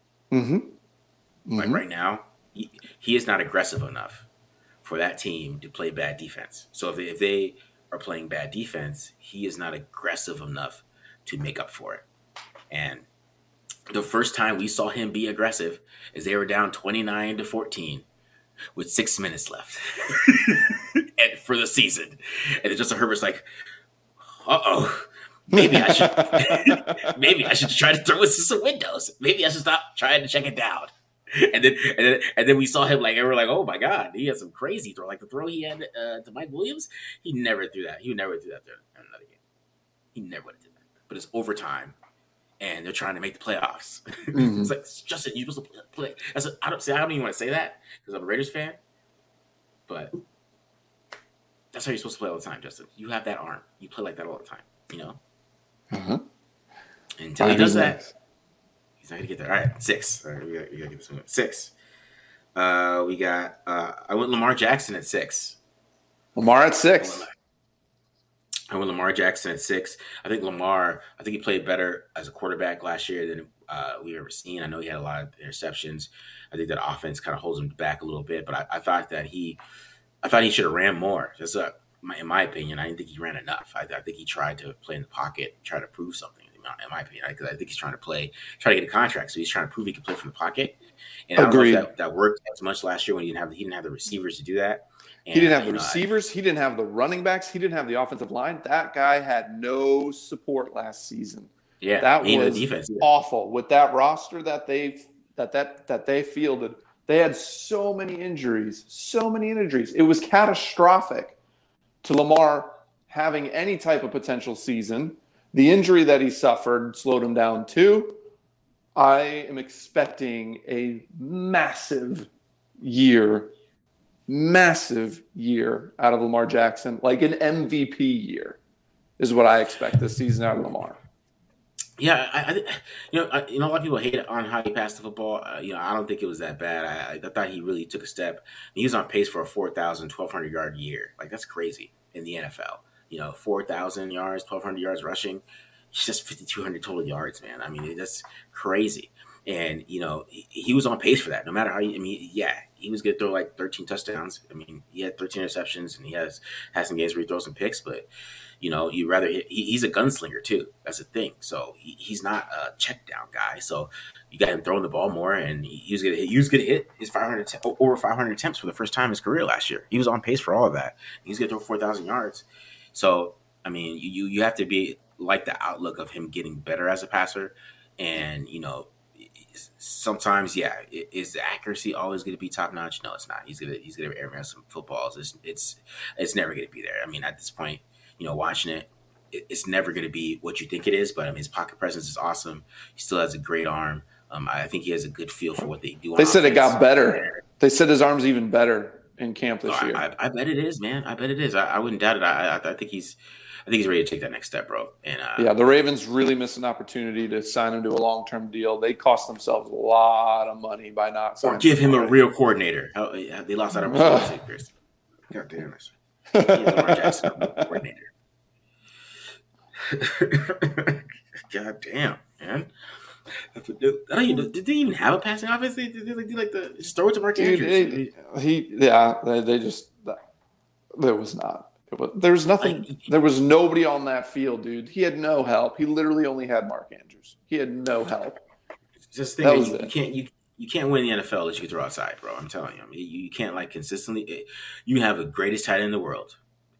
Like right now, he is not aggressive enough for that team to play bad defense. So if they are playing bad defense, he is not aggressive enough to make up for it. And the first time we saw him be aggressive is they were down 29-14 with 6 minutes left and for the season. And then Justin Herbert's like, maybe I should try to throw it to some windows. Maybe I should stop trying to check it down. And then we saw him and we're like, oh my God, he had some crazy throw. Like the throw he had to Mike Williams, he never threw that. He would never do that in another game. He never would have did that. But it's overtime, and they're trying to make the playoffs. It's like, Justin, you're supposed to play. I don't even want to say that because I'm a Raiders fan, but that's how you're supposed to play all the time, Justin. You have that arm. You play like that all the time. Until he does that. He's not going to get there. All right, 6. All right, we got to get this one. 6. We got I went Lamar Jackson at 6. Lamar at 6. I went Lamar Jackson at 6. I think he played better as a quarterback last year than we've ever seen. I know he had a lot of interceptions. I think that offense kind of holds him back a little bit, but I thought that he should have ran more. Just in my opinion, I didn't think he ran enough. I think he tried to play in the pocket, try to prove something. In my opinion, because I think he's trying to get a contract, so he's trying to prove he can play from the pocket. And Agreed. I don't know if that worked as much last year when he didn't have the receivers to do that. And, he didn't have the receivers. He didn't have the running backs. He didn't have the offensive line. That guy had no support last season. Yeah, that was defense, awful with that roster that they fielded. They had so many injuries. It was catastrophic to Lamar having any type of potential season. The injury that he suffered slowed him down too. I am expecting a massive year out of Lamar Jackson, like an MVP year is what I expect this season out of Lamar. Yeah, I a lot of people hate on how he passed the football. I don't think it was that bad. I thought he really took a step. He was on pace for a 4,000, 1,200 yard year. Like that's crazy in the NFL. 4,000 yards, 1,200 yards rushing. It's just 5,200 total yards, man. I mean, that's crazy. And, he was on pace for that. No matter how he was going to throw like 13 touchdowns. I mean, he had 13 interceptions, and he has some games where he throws some picks. But, he's a gunslinger too. That's the thing. So he's not a check down guy. So you got him throwing the ball more, and he was going to hit his over 500 attempts for the first time in his career last year. He was on pace for all of that. He was going to throw 4,000 yards. So, I mean, you have to be like the outlook of him getting better as a passer. And, sometimes, yeah, is the accuracy always going to be top notch? No, it's not. He's gonna air some footballs. It's never going to be there. I mean, at this point, watching it's never going to be what you think it is. But I mean, his pocket presence is awesome. He still has a great arm. I think he has a good feel for what they do. They said it got better. They said his arm's even better in camp this year. I bet it is, man. I bet it is. I wouldn't doubt it. I think he's ready to take that next step, bro. And the Ravens really missed an opportunity to sign him to a long-term deal. They cost themselves a lot of money by not signing. Or give him a real coordinator. They lost that opportunity, Chris. God damn it. Lamar Jackson, coordinator. God damn, man. I don't even know. Did they even have a passing offense? Did they just throw it to Mark Andrews? There was not. There was nothing. There was nobody on that field, dude. He had no help. He literally only had Mark Andrews. He had no help. Just think you can't win the NFL unless you can throw outside, bro. I'm telling you. I mean, you can't consistently. You have the greatest tight end in the world,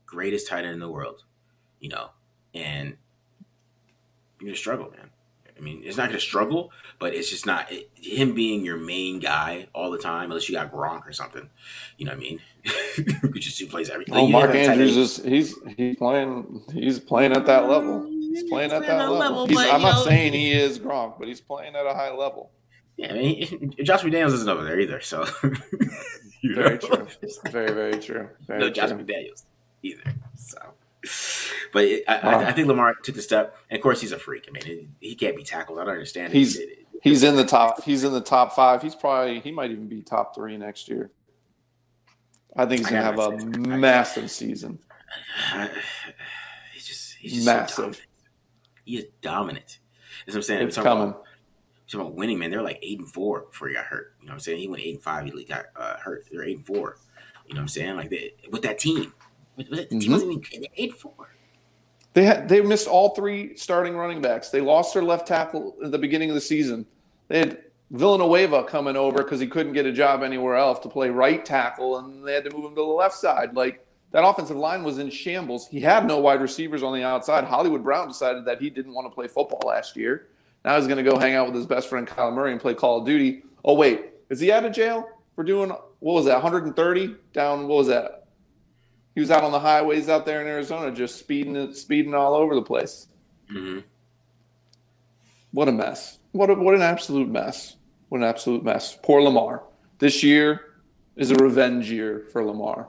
and you're gonna struggle, man. I mean, it's not going to struggle, but it's just not him being your main guy all the time, unless you got Gronk or something. You know what I mean? Who plays everything. Oh, Mark Andrews he's playing at that level. He's playing at that level. I'm not saying he is Gronk, but he's playing at a high level. Yeah, I mean, Josh McDaniels isn't over there either, so very true. Very, very true. Josh McDaniels either. So. But I think Lamar took the step, and of course he's a freak. I mean, he can't be tackled. I don't understand. He's in the top. He's in the top 5. He might even be top 3 next year. I think he's gonna have a massive season. He's just massive. So he is dominant. That's what I'm saying. It's coming. Talking about winning, man. They're like 8-4 before he got hurt. You know what I'm saying? He went 8-5. He got hurt. They're 8-4. You know what I'm saying? Like with that team. The team wasn't even 8-4. They missed all 3 starting running backs. They lost their left tackle at the beginning of the season. They had Villanueva coming over because he couldn't get a job anywhere else to play right tackle, and they had to move him to the left side. Like, that offensive line was in shambles. He had no wide receivers on the outside. Hollywood Brown decided that he didn't want to play football last year. Now he's going to go hang out with his best friend Kyler Murray and play Call of Duty. Oh, wait. Is he out of jail for doing, what was that, 130 down, what was that? He was out on the highways out there in Arizona just speeding all over the place. Mm-hmm. What a mess. What an absolute mess. What an absolute mess. Poor Lamar. This year is a revenge year for Lamar.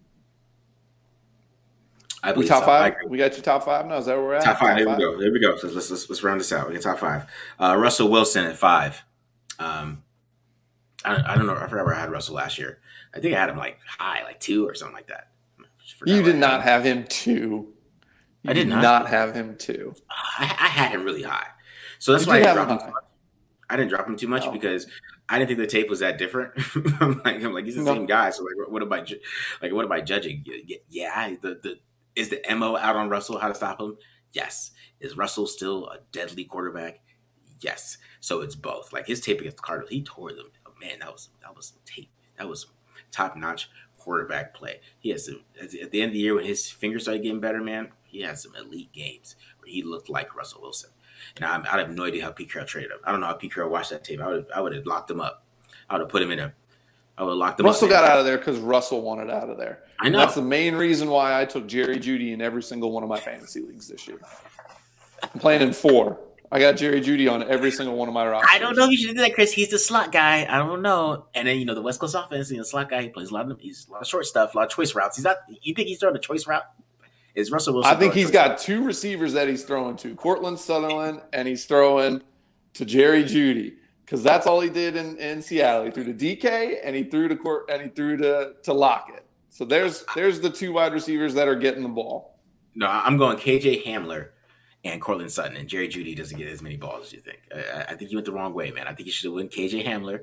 I believe top 5? We got you top 5 now? Is that where we're at? Top 5. There we go. So let's round this out. We got top 5. Russell Wilson at 5. I don't know. I forgot where I had Russell last year. I think I had him high, 2 or something like that. You did not have him 2. I did not have him 2. I had him really high. So that's why I didn't drop him too much. I didn't drop him too much because I didn't think the tape was that different. I'm like he's the same guy. So what am I judging? Yeah, is the MO out on Russell? How to stop him? Yes. Is Russell still a deadly quarterback? Yes. So it's both. His tape against the Cardinals, he tore them. Man, that was tape. That was top notch quarterback play. He has some, at the end of the year when his fingers started getting better, man, he had some elite games where he looked like Russell Wilson. And I have no idea how Pete Carroll traded him. I don't know how Pete Carroll watched that tape. I would have locked him up. I would have put him in I would have locked him Russell up. Russell got out of there because Russell wanted out of there. I know. That's the main reason why I took Jerry Jeudy in every single one of my fantasy leagues this year. I'm playing in 4. I got Jerry Jeudy on every single one of my rosters. I don't know if you should do that, Chris. He's the slot guy. I don't know. And then the West Coast offense, the slot guy, he plays a lot of short stuff, a lot of choice routes. You think he's throwing a choice route? Is Russell Wilson? I think he's got 2 receivers that he's throwing to, Cortland Sutherland, and he's throwing to Jerry Jeudy because that's all he did in Seattle. He threw to DK and he threw to Lockett. So there's the 2 wide receivers that are getting the ball. No, I'm going KJ Hamler and Cortland Sutton, and Jerry Jeudy doesn't get as many balls as you think. I think you went the wrong way, man. I think you should have went KJ Hamler.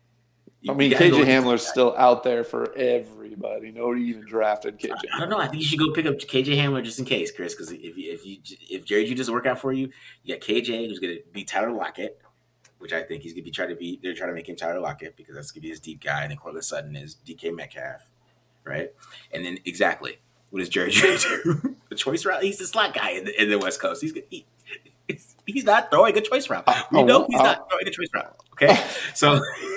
KJ Hamler's still out there for everybody. Nobody even drafted KJ. I don't know. I think you should go pick up KJ Hamler just in case, Chris, because if Jerry Jeudy doesn't work out for you, you got KJ who's going to be Tyler Lockett, which I think he's going to be they're trying to make him Tyler Lockett because that's going to be his deep guy, and then Cortland Sutton is DK Metcalf, right? And then exactly. What does Jerry Jeudy do? The choice route? He's the slot guy in the West Coast. He's not throwing a choice route. We know he's not throwing a choice route. Okay, so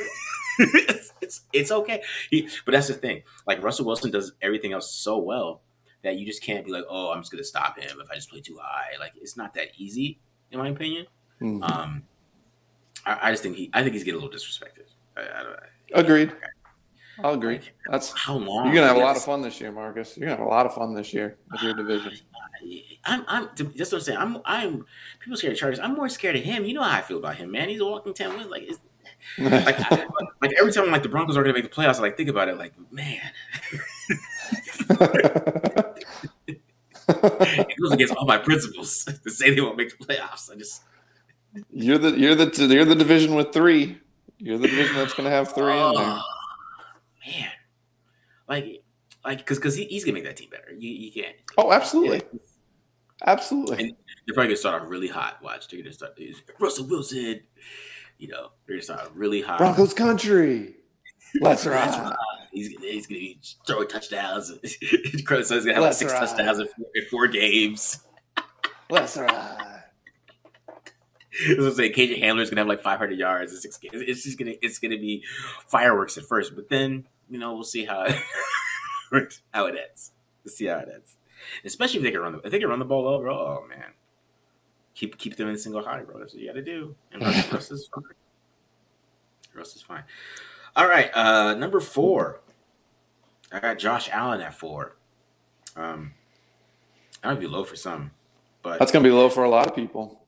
it's okay. But that's the thing. Like Russell Wilson does everything else so well that you just can't be like, oh, I'm just gonna stop him if I just play too high. Like it's not that easy, in my opinion. Mm-hmm. I just think he's getting a little disrespected. Agreed. I'll agree. Like, that's how long you're gonna have a lot of fun this year, Marcus. You're gonna have a lot of fun this year with your division. That's what I'm saying. I'm people scared of Chargers. I'm more scared of him. You know how I feel about him, man. He's a walking 10 wins. Like, like every time like the Broncos are gonna make the playoffs, I like think about it. Like, man, it goes against all my principles to say they won't make the playoffs. You're the division with 3. You're the division that's gonna have 3 in there. Man, like, because he's gonna make that team better. You can't. Oh, absolutely, absolutely. And they're probably gonna start off really hot. Watch, they're gonna start Russell Wilson. You know, they're gonna start really hot. Broncos country. Let's ride. He's gonna be throwing touchdowns. He's gonna have like 6 touchdowns in 4 games. Let's ride. I was gonna say KJ Hamler's gonna have like 500 yards in 6 games. It's gonna be fireworks at first, but then we'll see how it ends. Let's see how it ends. Especially if they can run the ball over. Oh man, keep them in single high, bro. That's what you got to do. And Russ is fine. Russ is fine. All right, number 4. I got Josh Allen at 4. That would be low for some, but that's gonna be low for a lot of people.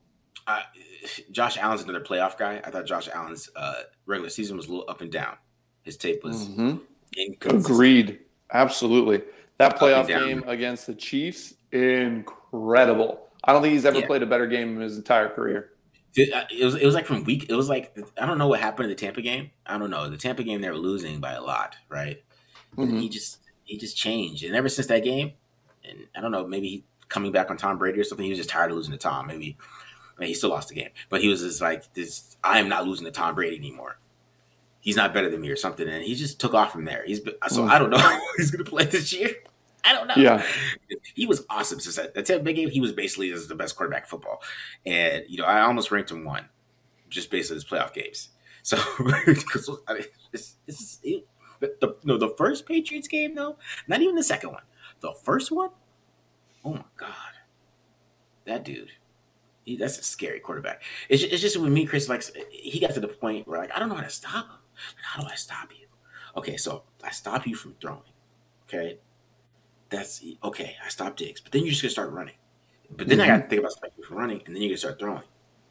Josh Allen's another playoff guy. I thought Josh Allen's regular season was a little up and down. His tape was inconsistent. Agreed. Absolutely. That playoff game against the Chiefs, incredible. I don't think he's ever played a better game in his entire career. It was like from week. It was like I don't know what happened in the Tampa game. I don't know. The Tampa game they were losing by a lot, right? Mm-hmm. And he just changed, and ever since that game, and I don't know, maybe coming back on Tom Brady or something, he was just tired of losing to Tom. Maybe. I mean, he still lost the game, but he was just like this. I am not losing to Tom Brady anymore. He's not better than me or something, and he just took off from there. I don't know how he's going to play this year. I don't know. Yeah, he was awesome since that Tampa game. He was basically the best quarterback in football, and I almost ranked him 1, just based on his playoff games. So, I mean, the first Patriots game though, not even the second one, the first one. Oh my God, that dude. That's a scary quarterback. It's just with me, Chris. Like he got to the point where like I don't know how to stop him. Like, how do I stop you? Okay, so I stop you from throwing. Okay, that's okay. I stop Diggs, but then you're just gonna start running. But then I got to think about stopping you from running, and then you're gonna start throwing.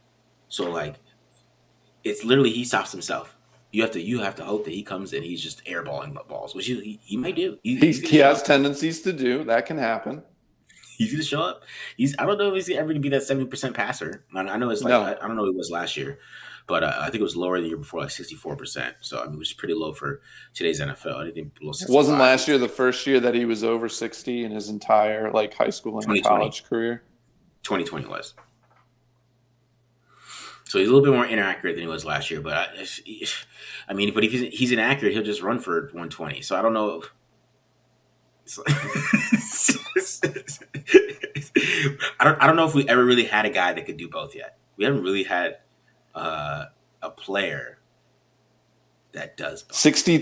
So like, it's literally he stops himself. You have to hope that he comes and he's just airballing balls, which he may do. He has tendencies to do that. Can happen. He's going to show up. I don't know if he's ever going to be that 70% passer. I know it's like I don't know what it was last year, but I think it was lower the year before, like 64%. So I mean, which is pretty low for today's NFL. Anything below 65. Wasn't last year the first year that he was over 60 in his entire like high school and college career? 2020 was. So he's a little bit more inaccurate than he was last year. But if he's inaccurate, he'll just run for 120. So I don't know. I don't know if we ever really had a guy that could do both yet. We haven't really had a player that does both.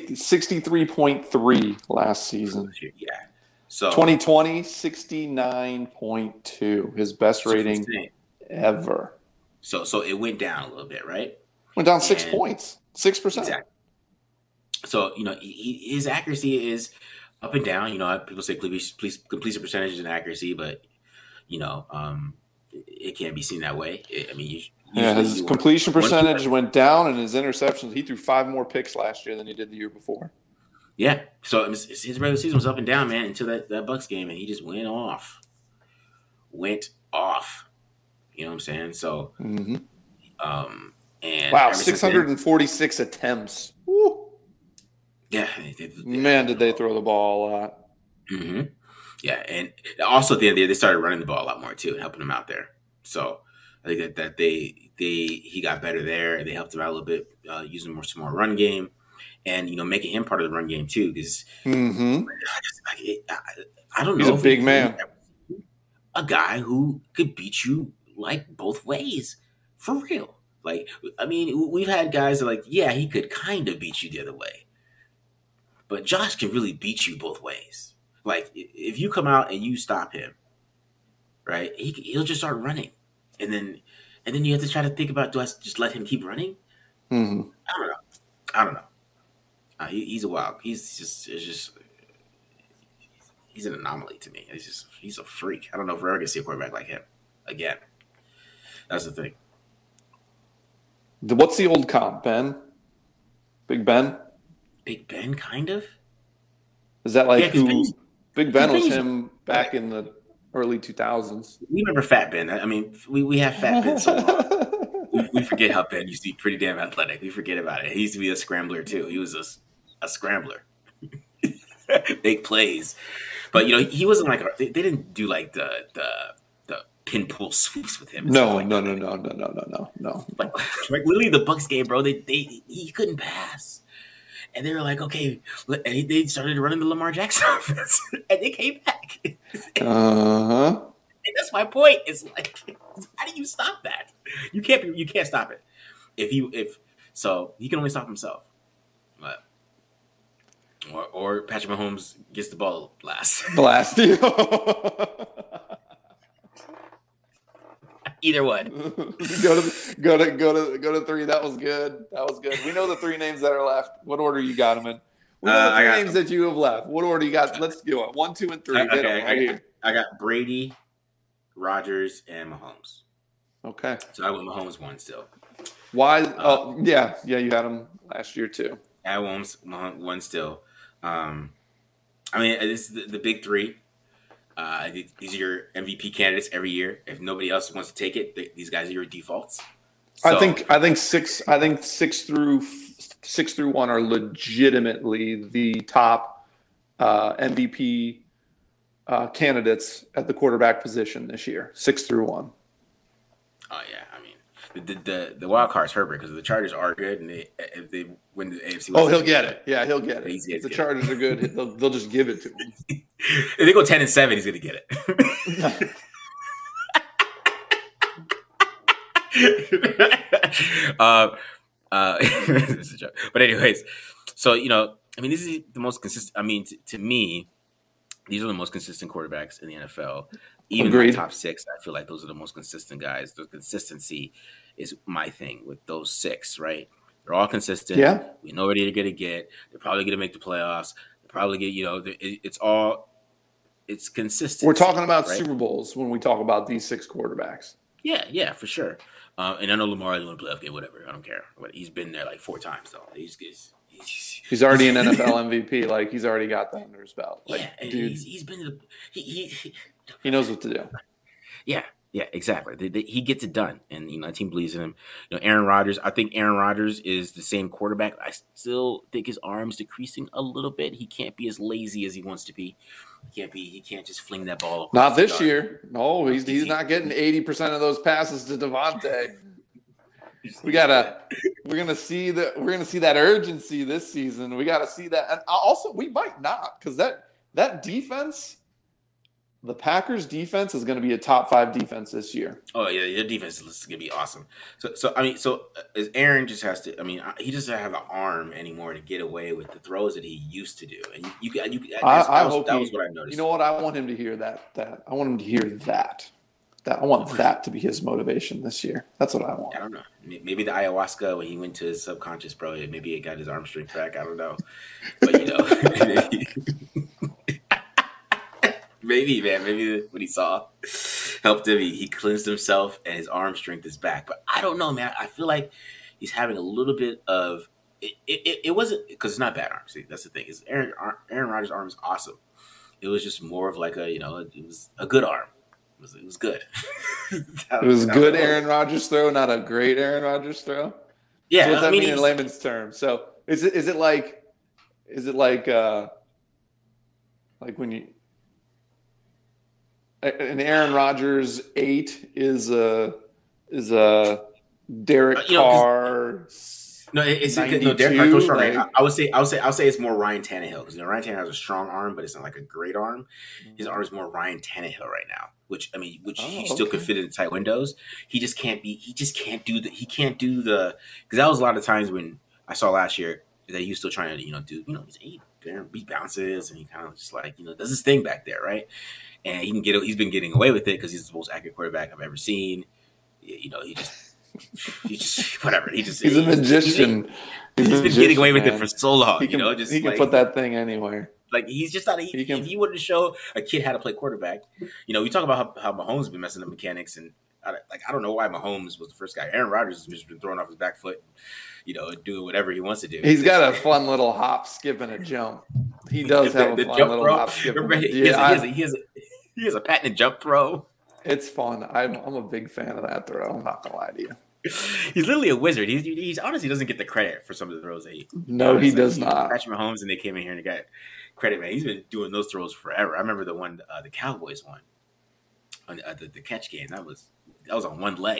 63.3 last season. Yeah. So 2020, 69.2. His best rating ever. So it went down a little bit, right? Went down 6 points. 6%. Exactly. So, his accuracy is up and down. People say completion percentage is an accuracy, but it can't be seen that way. His completion percentage went down, and his interceptions. He threw 5 more picks last year than he did the year before. Yeah, so his regular season was up and down, man, until that Bucs game, and he just went off. You know what I'm saying? So, and wow, 646 attempts. Woo. Yeah, man, did they throw the ball a lot? Mm-hmm. Yeah, and also at the end of the year, they started running the ball a lot more too, and helping him out there. So I think that he got better there, and they helped him out a little bit, using some more run game, and making him part of the run game too. Because I don't know, he's a big man, a guy who could beat you like both ways, for real. Like, I mean, we've had guys that are like, yeah, he could kind of beat you the other way, but Josh can really beat you both ways. Like, if you come out and you stop him, right, he'll just start running, and then you have to try to think about, do I just let him keep running? Mm-hmm. I don't know. He's a wild. He's an anomaly to me. He's a freak. I don't know if we're ever gonna see a quarterback like him again. That's the thing. What's the old comp, Ben? Big Ben? Big Ben, kind of. Is that like who? Big Ben was him back in the early 2000s. We remember Fat Ben. I mean, we have Fat Ben so long. we forget how Ben used to be pretty damn athletic. We forget about it. He used to be a scrambler too. He was a scrambler. Big plays. But, he wasn't like – they didn't do like the pin pull sweeps with him. No. Like literally the Bucs game, bro, he couldn't pass. And they were like, okay. And they started running the Lamar Jackson offense. And they came back. Uh-huh. And that's my point. It's like, how do you stop that? You can't stop it. So he can only stop himself. But or Patrick Mahomes gets the ball last. Either one. Go to three. That was good. We know the three names that are left. What order you got them in? We know the three names that you have left. What order you got? Let's do it. 1, 2, and 3. I got Brady, Rodgers, and Mahomes. Okay. So I went Mahomes 1 still. Why? Yeah. You had him last year too. I went Mahomes 1 still. I mean, this is the big three. These are your MVP candidates every year. If nobody else wants to take it, these guys are your defaults. So, I think 6 through 1 are legitimately the top MVP candidates at the quarterback position this year. 6 through 1. Oh yeah, I mean the wild card's Herbert, because the Chargers are good, and if they win the AFC West, he'll get it. Yeah, he'll get it. If the Chargers are good, they'll just give it to him. If they go 10-7, he's gonna get it. It's a joke. But anyways, so I mean, this is the most consistent. I mean, to me, these are the most consistent quarterbacks in the NFL. Even my top 6, I feel like those are the most consistent guys. The consistency is my thing with those 6, right? They're all consistent. Yeah. We know what they're going to get. They're probably going to make the playoffs. They're probably going to, it's consistent. We're talking about Super Bowls when we talk about these 6 quarterbacks. Yeah, for sure. And I know Lamar won a playoff game, whatever. I don't care. But he's been there like 4 times, though. He's already an NFL MVP. Like, he's already got that under his belt. Like, yeah, dude, he's been he knows what to do. Yeah, exactly. He gets it done, and the team believes in him. Aaron Rodgers. I think Aaron Rodgers is the same quarterback. I still think his arm's decreasing a little bit. He can't be as lazy as he wants to be. He can't just fling that ball. Not this year. No, he's not getting 80% of those passes to Devontae. We're gonna see that urgency this season. We got to see that, and also we might not, because that defense, the Packers defense, is going to be a top 5 defense this year. Oh yeah, your defense is going to be awesome. So I mean, as Aaron just has to. I mean, he doesn't have the arm anymore to get away with the throws that he used to do, and that was what I noticed. You know what? I want him to hear that. I want him to hear that. I want that to be his motivation this year. That's what I want. I don't know. Maybe the ayahuasca, when he went to his subconscious, bro, maybe it got his arm strength back. I don't know. But, maybe, man. Maybe what he saw helped him. He cleansed himself, and his arm strength is back. But I don't know, man. I feel like he's having a little bit of it wasn't, because it's not bad arm. See, that's the thing. Is Aaron Rodgers' arm is awesome. It was just more of like it was a good arm. It was good. It was good Aaron Rodgers throw, not a great Aaron Rodgers throw. Yeah, so what's that mean in layman's terms? So is it like when you an Aaron Rodgers 8 is a Derek Carr No, Derek Carr throws strong. Like, I would say it's more Ryan Tannehill because Ryan Tannehill has a strong arm, but it's not like a great arm. His arm is more Ryan Tannehill right now, which he still could fit in tight windows. He just can't be. He just can't do the. He can't do the because that was a lot of times when I saw last year that he was still trying to he bounces and he kind of just like does his thing back there, right? And he's been getting away with it because he's the most accurate quarterback I've ever seen. He just whatever. He's a magician. He's been getting away with it for so long. He can put that thing anywhere. Like he's just not. If you wanted to show a kid how to play quarterback, we talk about how Mahomes has been messing up mechanics, and I don't know why Mahomes was the first guy. Aaron Rodgers has just been throwing off his back foot, doing whatever he wants to do. He's got a fun little hop, skip, and a jump. He does have a fun little hop, skip. He has a patented jump throw. It's fun. I'm a big fan of that throw. I'm not gonna lie to you. He's literally a wizard. He's honestly doesn't get the credit for some of the throws that he. No, he does not. Patrick Mahomes and they came in here and they got credit, man. He's been doing those throws forever. I remember the one the Cowboys won on the catch game. That was on one leg.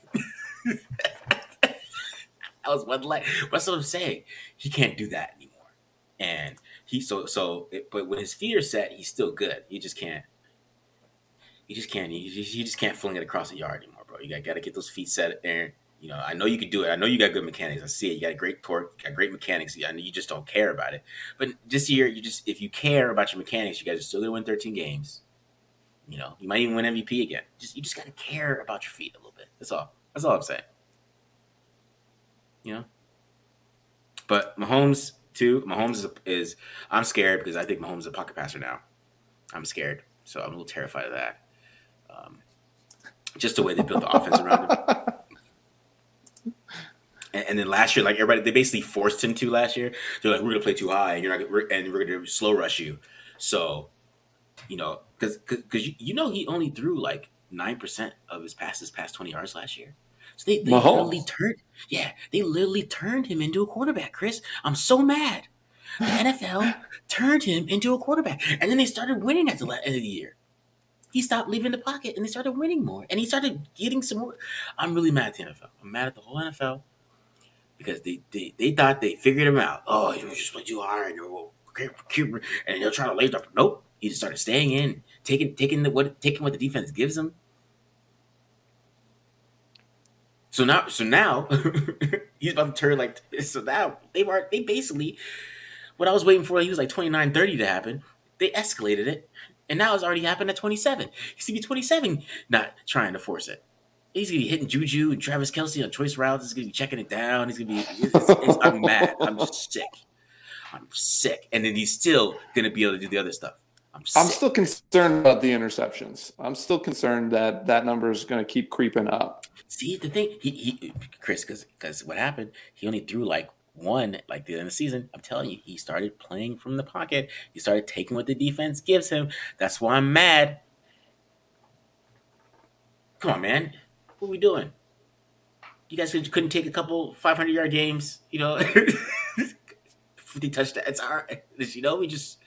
That was one leg. That's what I'm saying. He can't do that anymore. And but when his feet are set, he's still good. He just can't. He just can't fling it across the yard anymore, bro. You got to get those feet set, Aaron. I know you can do it. I know you got good mechanics. I see it. You got a great torque. You got great mechanics. I know you just don't care about it. But this year, if you care about your mechanics, you guys are still going to win 13 games. You might even win MVP again. You just got to care about your feet a little bit. That's all. That's all I'm saying. But Mahomes too. Mahomes is I'm scared because I think Mahomes is a pocket passer now. I'm scared, so I'm a little terrified of that. Just the way they built the offense around him. And then last year, like everybody, they basically forced him to last year. They're like, we're going to play too high, and we're going to slow rush you. So, because he only threw like 9% of his passes past 20 yards last year. So they literally turned him into a quarterback, Chris. I'm so mad. The NFL turned him into a quarterback, and then they started winning at the end of the year. He stopped leaving the pocket, and they started winning more. And he started getting some more. I'm really mad at the NFL. I'm mad at the whole NFL because they thought they figured him out. Oh, you just play too hard, and they'll try to lay up. Nope. He just started staying in, taking what the defense gives him. So now he's about to turn like. So now they basically what I was waiting for. He was like 29-30 to happen. They escalated it. And now it's already happened at 27. He's going to be 27, not trying to force it. He's going to be hitting Juju and Travis Kelce on choice routes. He's going to be checking it down. He's going to be – I'm mad. I'm just sick. I'm sick. And then he's still going to be able to do the other stuff. I'm still concerned about the interceptions. I'm still concerned that number is going to keep creeping up. See, the thing – Chris, because what happened, he only threw like one like the end of the season. I'm telling you, he started playing from the pocket. He started taking what the defense gives him. That's why I'm mad. Come on, man. What are we doing? You guys couldn't take a couple 500-yard games, 50 touchdowns. It's all right. We just,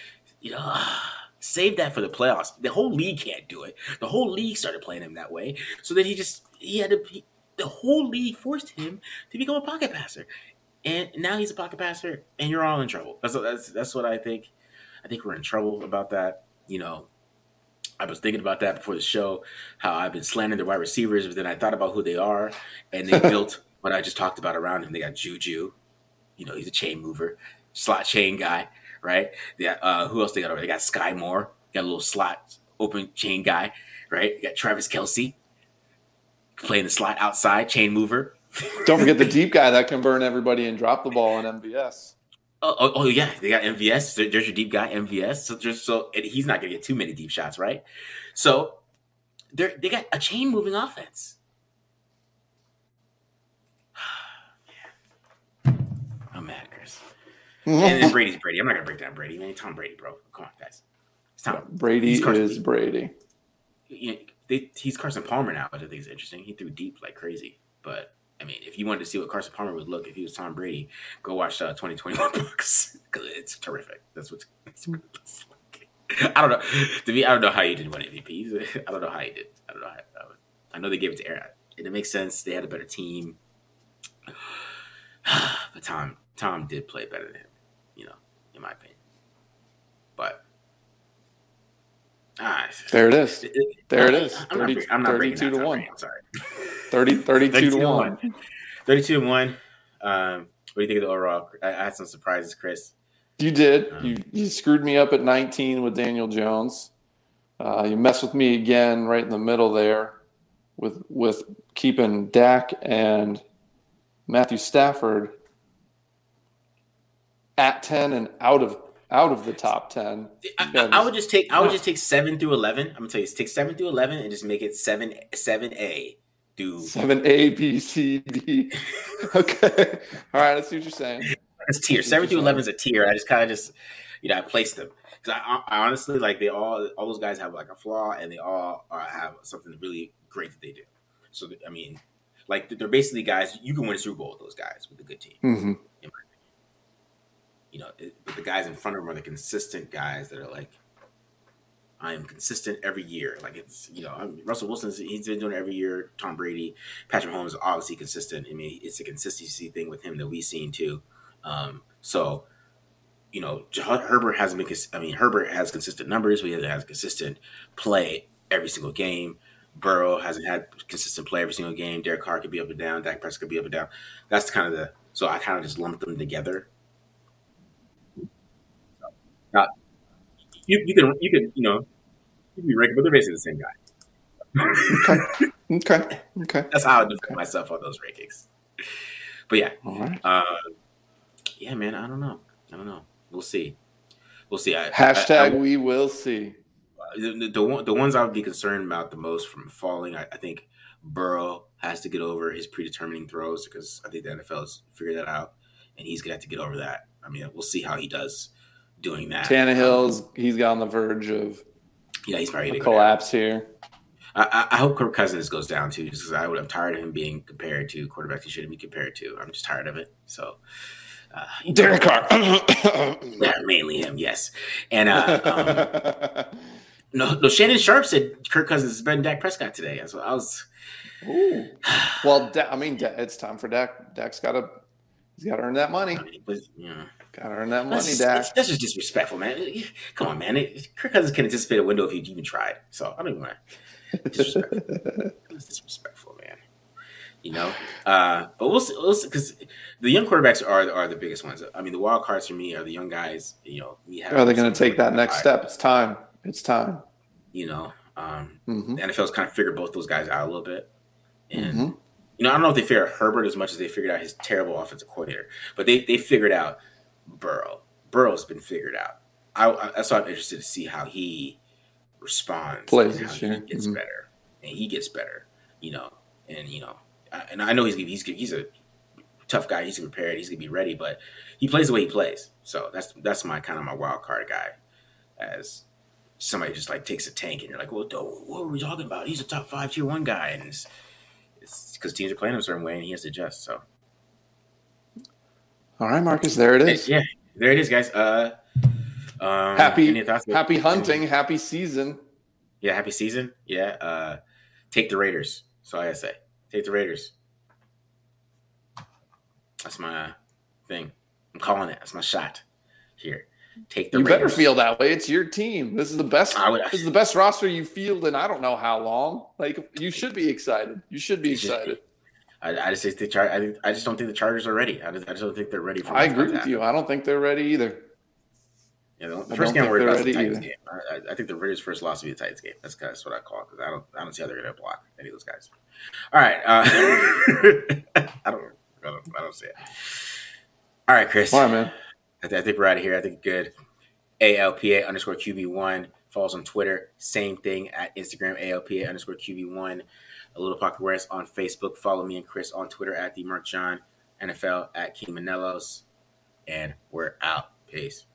save that for the playoffs. The whole league can't do it. The whole league started playing him that way. So then the whole league forced him to become a pocket passer. And now he's a pocket passer, and you're all in trouble. That's what I think. I think we're in trouble about that. I was thinking about that before the show, how I've been slandering the wide receivers, but then I thought about who they are, and they built what I just talked about around him. They got Juju. He's a chain mover, slot chain guy, right? Who else they got over? They got Sky Moore, got a little slot open chain guy, right? You got Travis Kelce playing the slot outside, chain mover. Don't forget the deep guy that can burn everybody and drop the ball in MVS. Oh yeah, they got MVS. There's your deep guy, MVS. So he's not gonna get too many deep shots, right? So they got a chain moving offense. I'm mad, Chris. And then Brady's Brady. I'm not gonna break down Brady, man. Tom Brady, bro. Come on, guys. It's Tom. Brady is Brady. He's Carson Palmer now, but I think it's interesting. He threw deep like crazy, but. I mean, if you wanted to see what Carson Palmer would look if he was Tom Brady, go watch 2021 Bucks because it's terrific. That's what's like. I don't know. To me, I don't know how he didn't win MVP. I don't know how he did. I don't know. I know they gave it to Aaron, and it makes sense. They had a better team. But Tom did play better than him, in my opinion. But there it is. There it is. I'm not 32 to 1. I'm sorry. 32 to 1. 32 to 1. What do you think of the overall? I had some surprises, Chris. You did. You screwed me up at 19 with Daniel Jones. You messed with me again right in the middle there with keeping Dak and Matthew Stafford at 10 and out of the top 10. I would just take 7 through 11. I'm gonna tell you, take 7 through 11 and just make it 7A. 7A, B, C, D. Okay. All right, I see what you're saying. It's tier. 7 through 11 is a tier. I just kind of I placed them because I honestly all those guys have like a flaw and they all have something really great that they do. So I mean, like they're basically guys you can win a Super Bowl with those guys with a good team. Mm-hmm. But the guys in front of them are the consistent guys that are like, I am consistent every year. Like it's Russell Wilson, he's been doing it every year. Tom Brady, Patrick Mahomes is obviously consistent. I mean, it's a consistency thing with him that we've seen too. So Herbert hasn't been. I mean, Herbert has consistent numbers, but he has consistent play every single game. Burrow hasn't had consistent play every single game. Derek Carr could be up and down. Dak Prescott could be up and down. That's kind of so I kind of just lumped them together. Now, you can be ranking, but they're basically the same guy. Okay. That's how I define myself on those rankings. But yeah, all right. Yeah, man. I don't know. We'll see. Hashtag we will see. The ones I would be concerned about the most from falling, I think Burrow has to get over his predetermining throws because I think the NFL has figured that out, and he's gonna have to get over that. I mean, we'll see how he does doing that. He's got on the verge of he's probably a collapse here. I hope Kirk Cousins goes down too, just because I'm tired of him being compared to quarterbacks he shouldn't be compared to. I'm just tired of it. So, Derek Carr, yeah, mainly him, yes. And no, Shannon Sharp said Kirk Cousins is better than Dak Prescott today. So I was. Ooh. Well, it's time for Dak. He's got to earn that money. Got to earn that money, Dak. That's just disrespectful, man. Come on, man. Kirk Cousins can anticipate a window if he even tried. So I don't even want to. Disrespectful. It's disrespectful, man. But we'll see because the young quarterbacks are the biggest ones. I mean, the wild cards for me are the young guys. Are they going to take that next step? It's time. The NFL's kind of figured both those guys out a little bit, and I don't know if they figured out Herbert as much as they figured out his terrible offensive coordinator, but they figured out Burrow. Burrow's been figured out. That's why I'm interested to see how he responds, plays and how he gets better, and he gets better. And I know he's a tough guy. He's prepared. He's gonna be ready, but he plays the way he plays. So that's my kind of my wild card guy. As somebody just like takes a tank, and you're like, well, what are we talking about? He's a top 5 tier 1 guy, and it's because teams are playing him a certain way, and he has to adjust. So, all right, Marcus, there it is. Yeah, there it is, guys. Happy hunting, happy season. Yeah, happy season. Yeah, take the Raiders. That's all I gotta say. Take the Raiders. That's my thing. I'm calling it. That's my shot here. Take the Raiders. You better feel that way. It's your team. This is the best. This is the best roster you've fielded in I don't know how long. Like you should be excited. You should be excited. I just think I just don't think the Chargers are ready. I just don't think they're ready for. I agree with you. I don't think they're ready either. The first game I'm worried about is the Titans game. I think the Raiders' first loss will be the Titans game. That's kind of what I call it because I don't see how they're going to block any of those guys. All right, I don't see it. All right, Chris. All right, man. I think we're out of here. I think good. ALPA_QB1 follows on Twitter. Same thing at Instagram. ALPA_QB1. A Little Pocket Awareness on Facebook. Follow me and Chris on Twitter at the Mark John NFL at King Manelos, and we're out. Peace.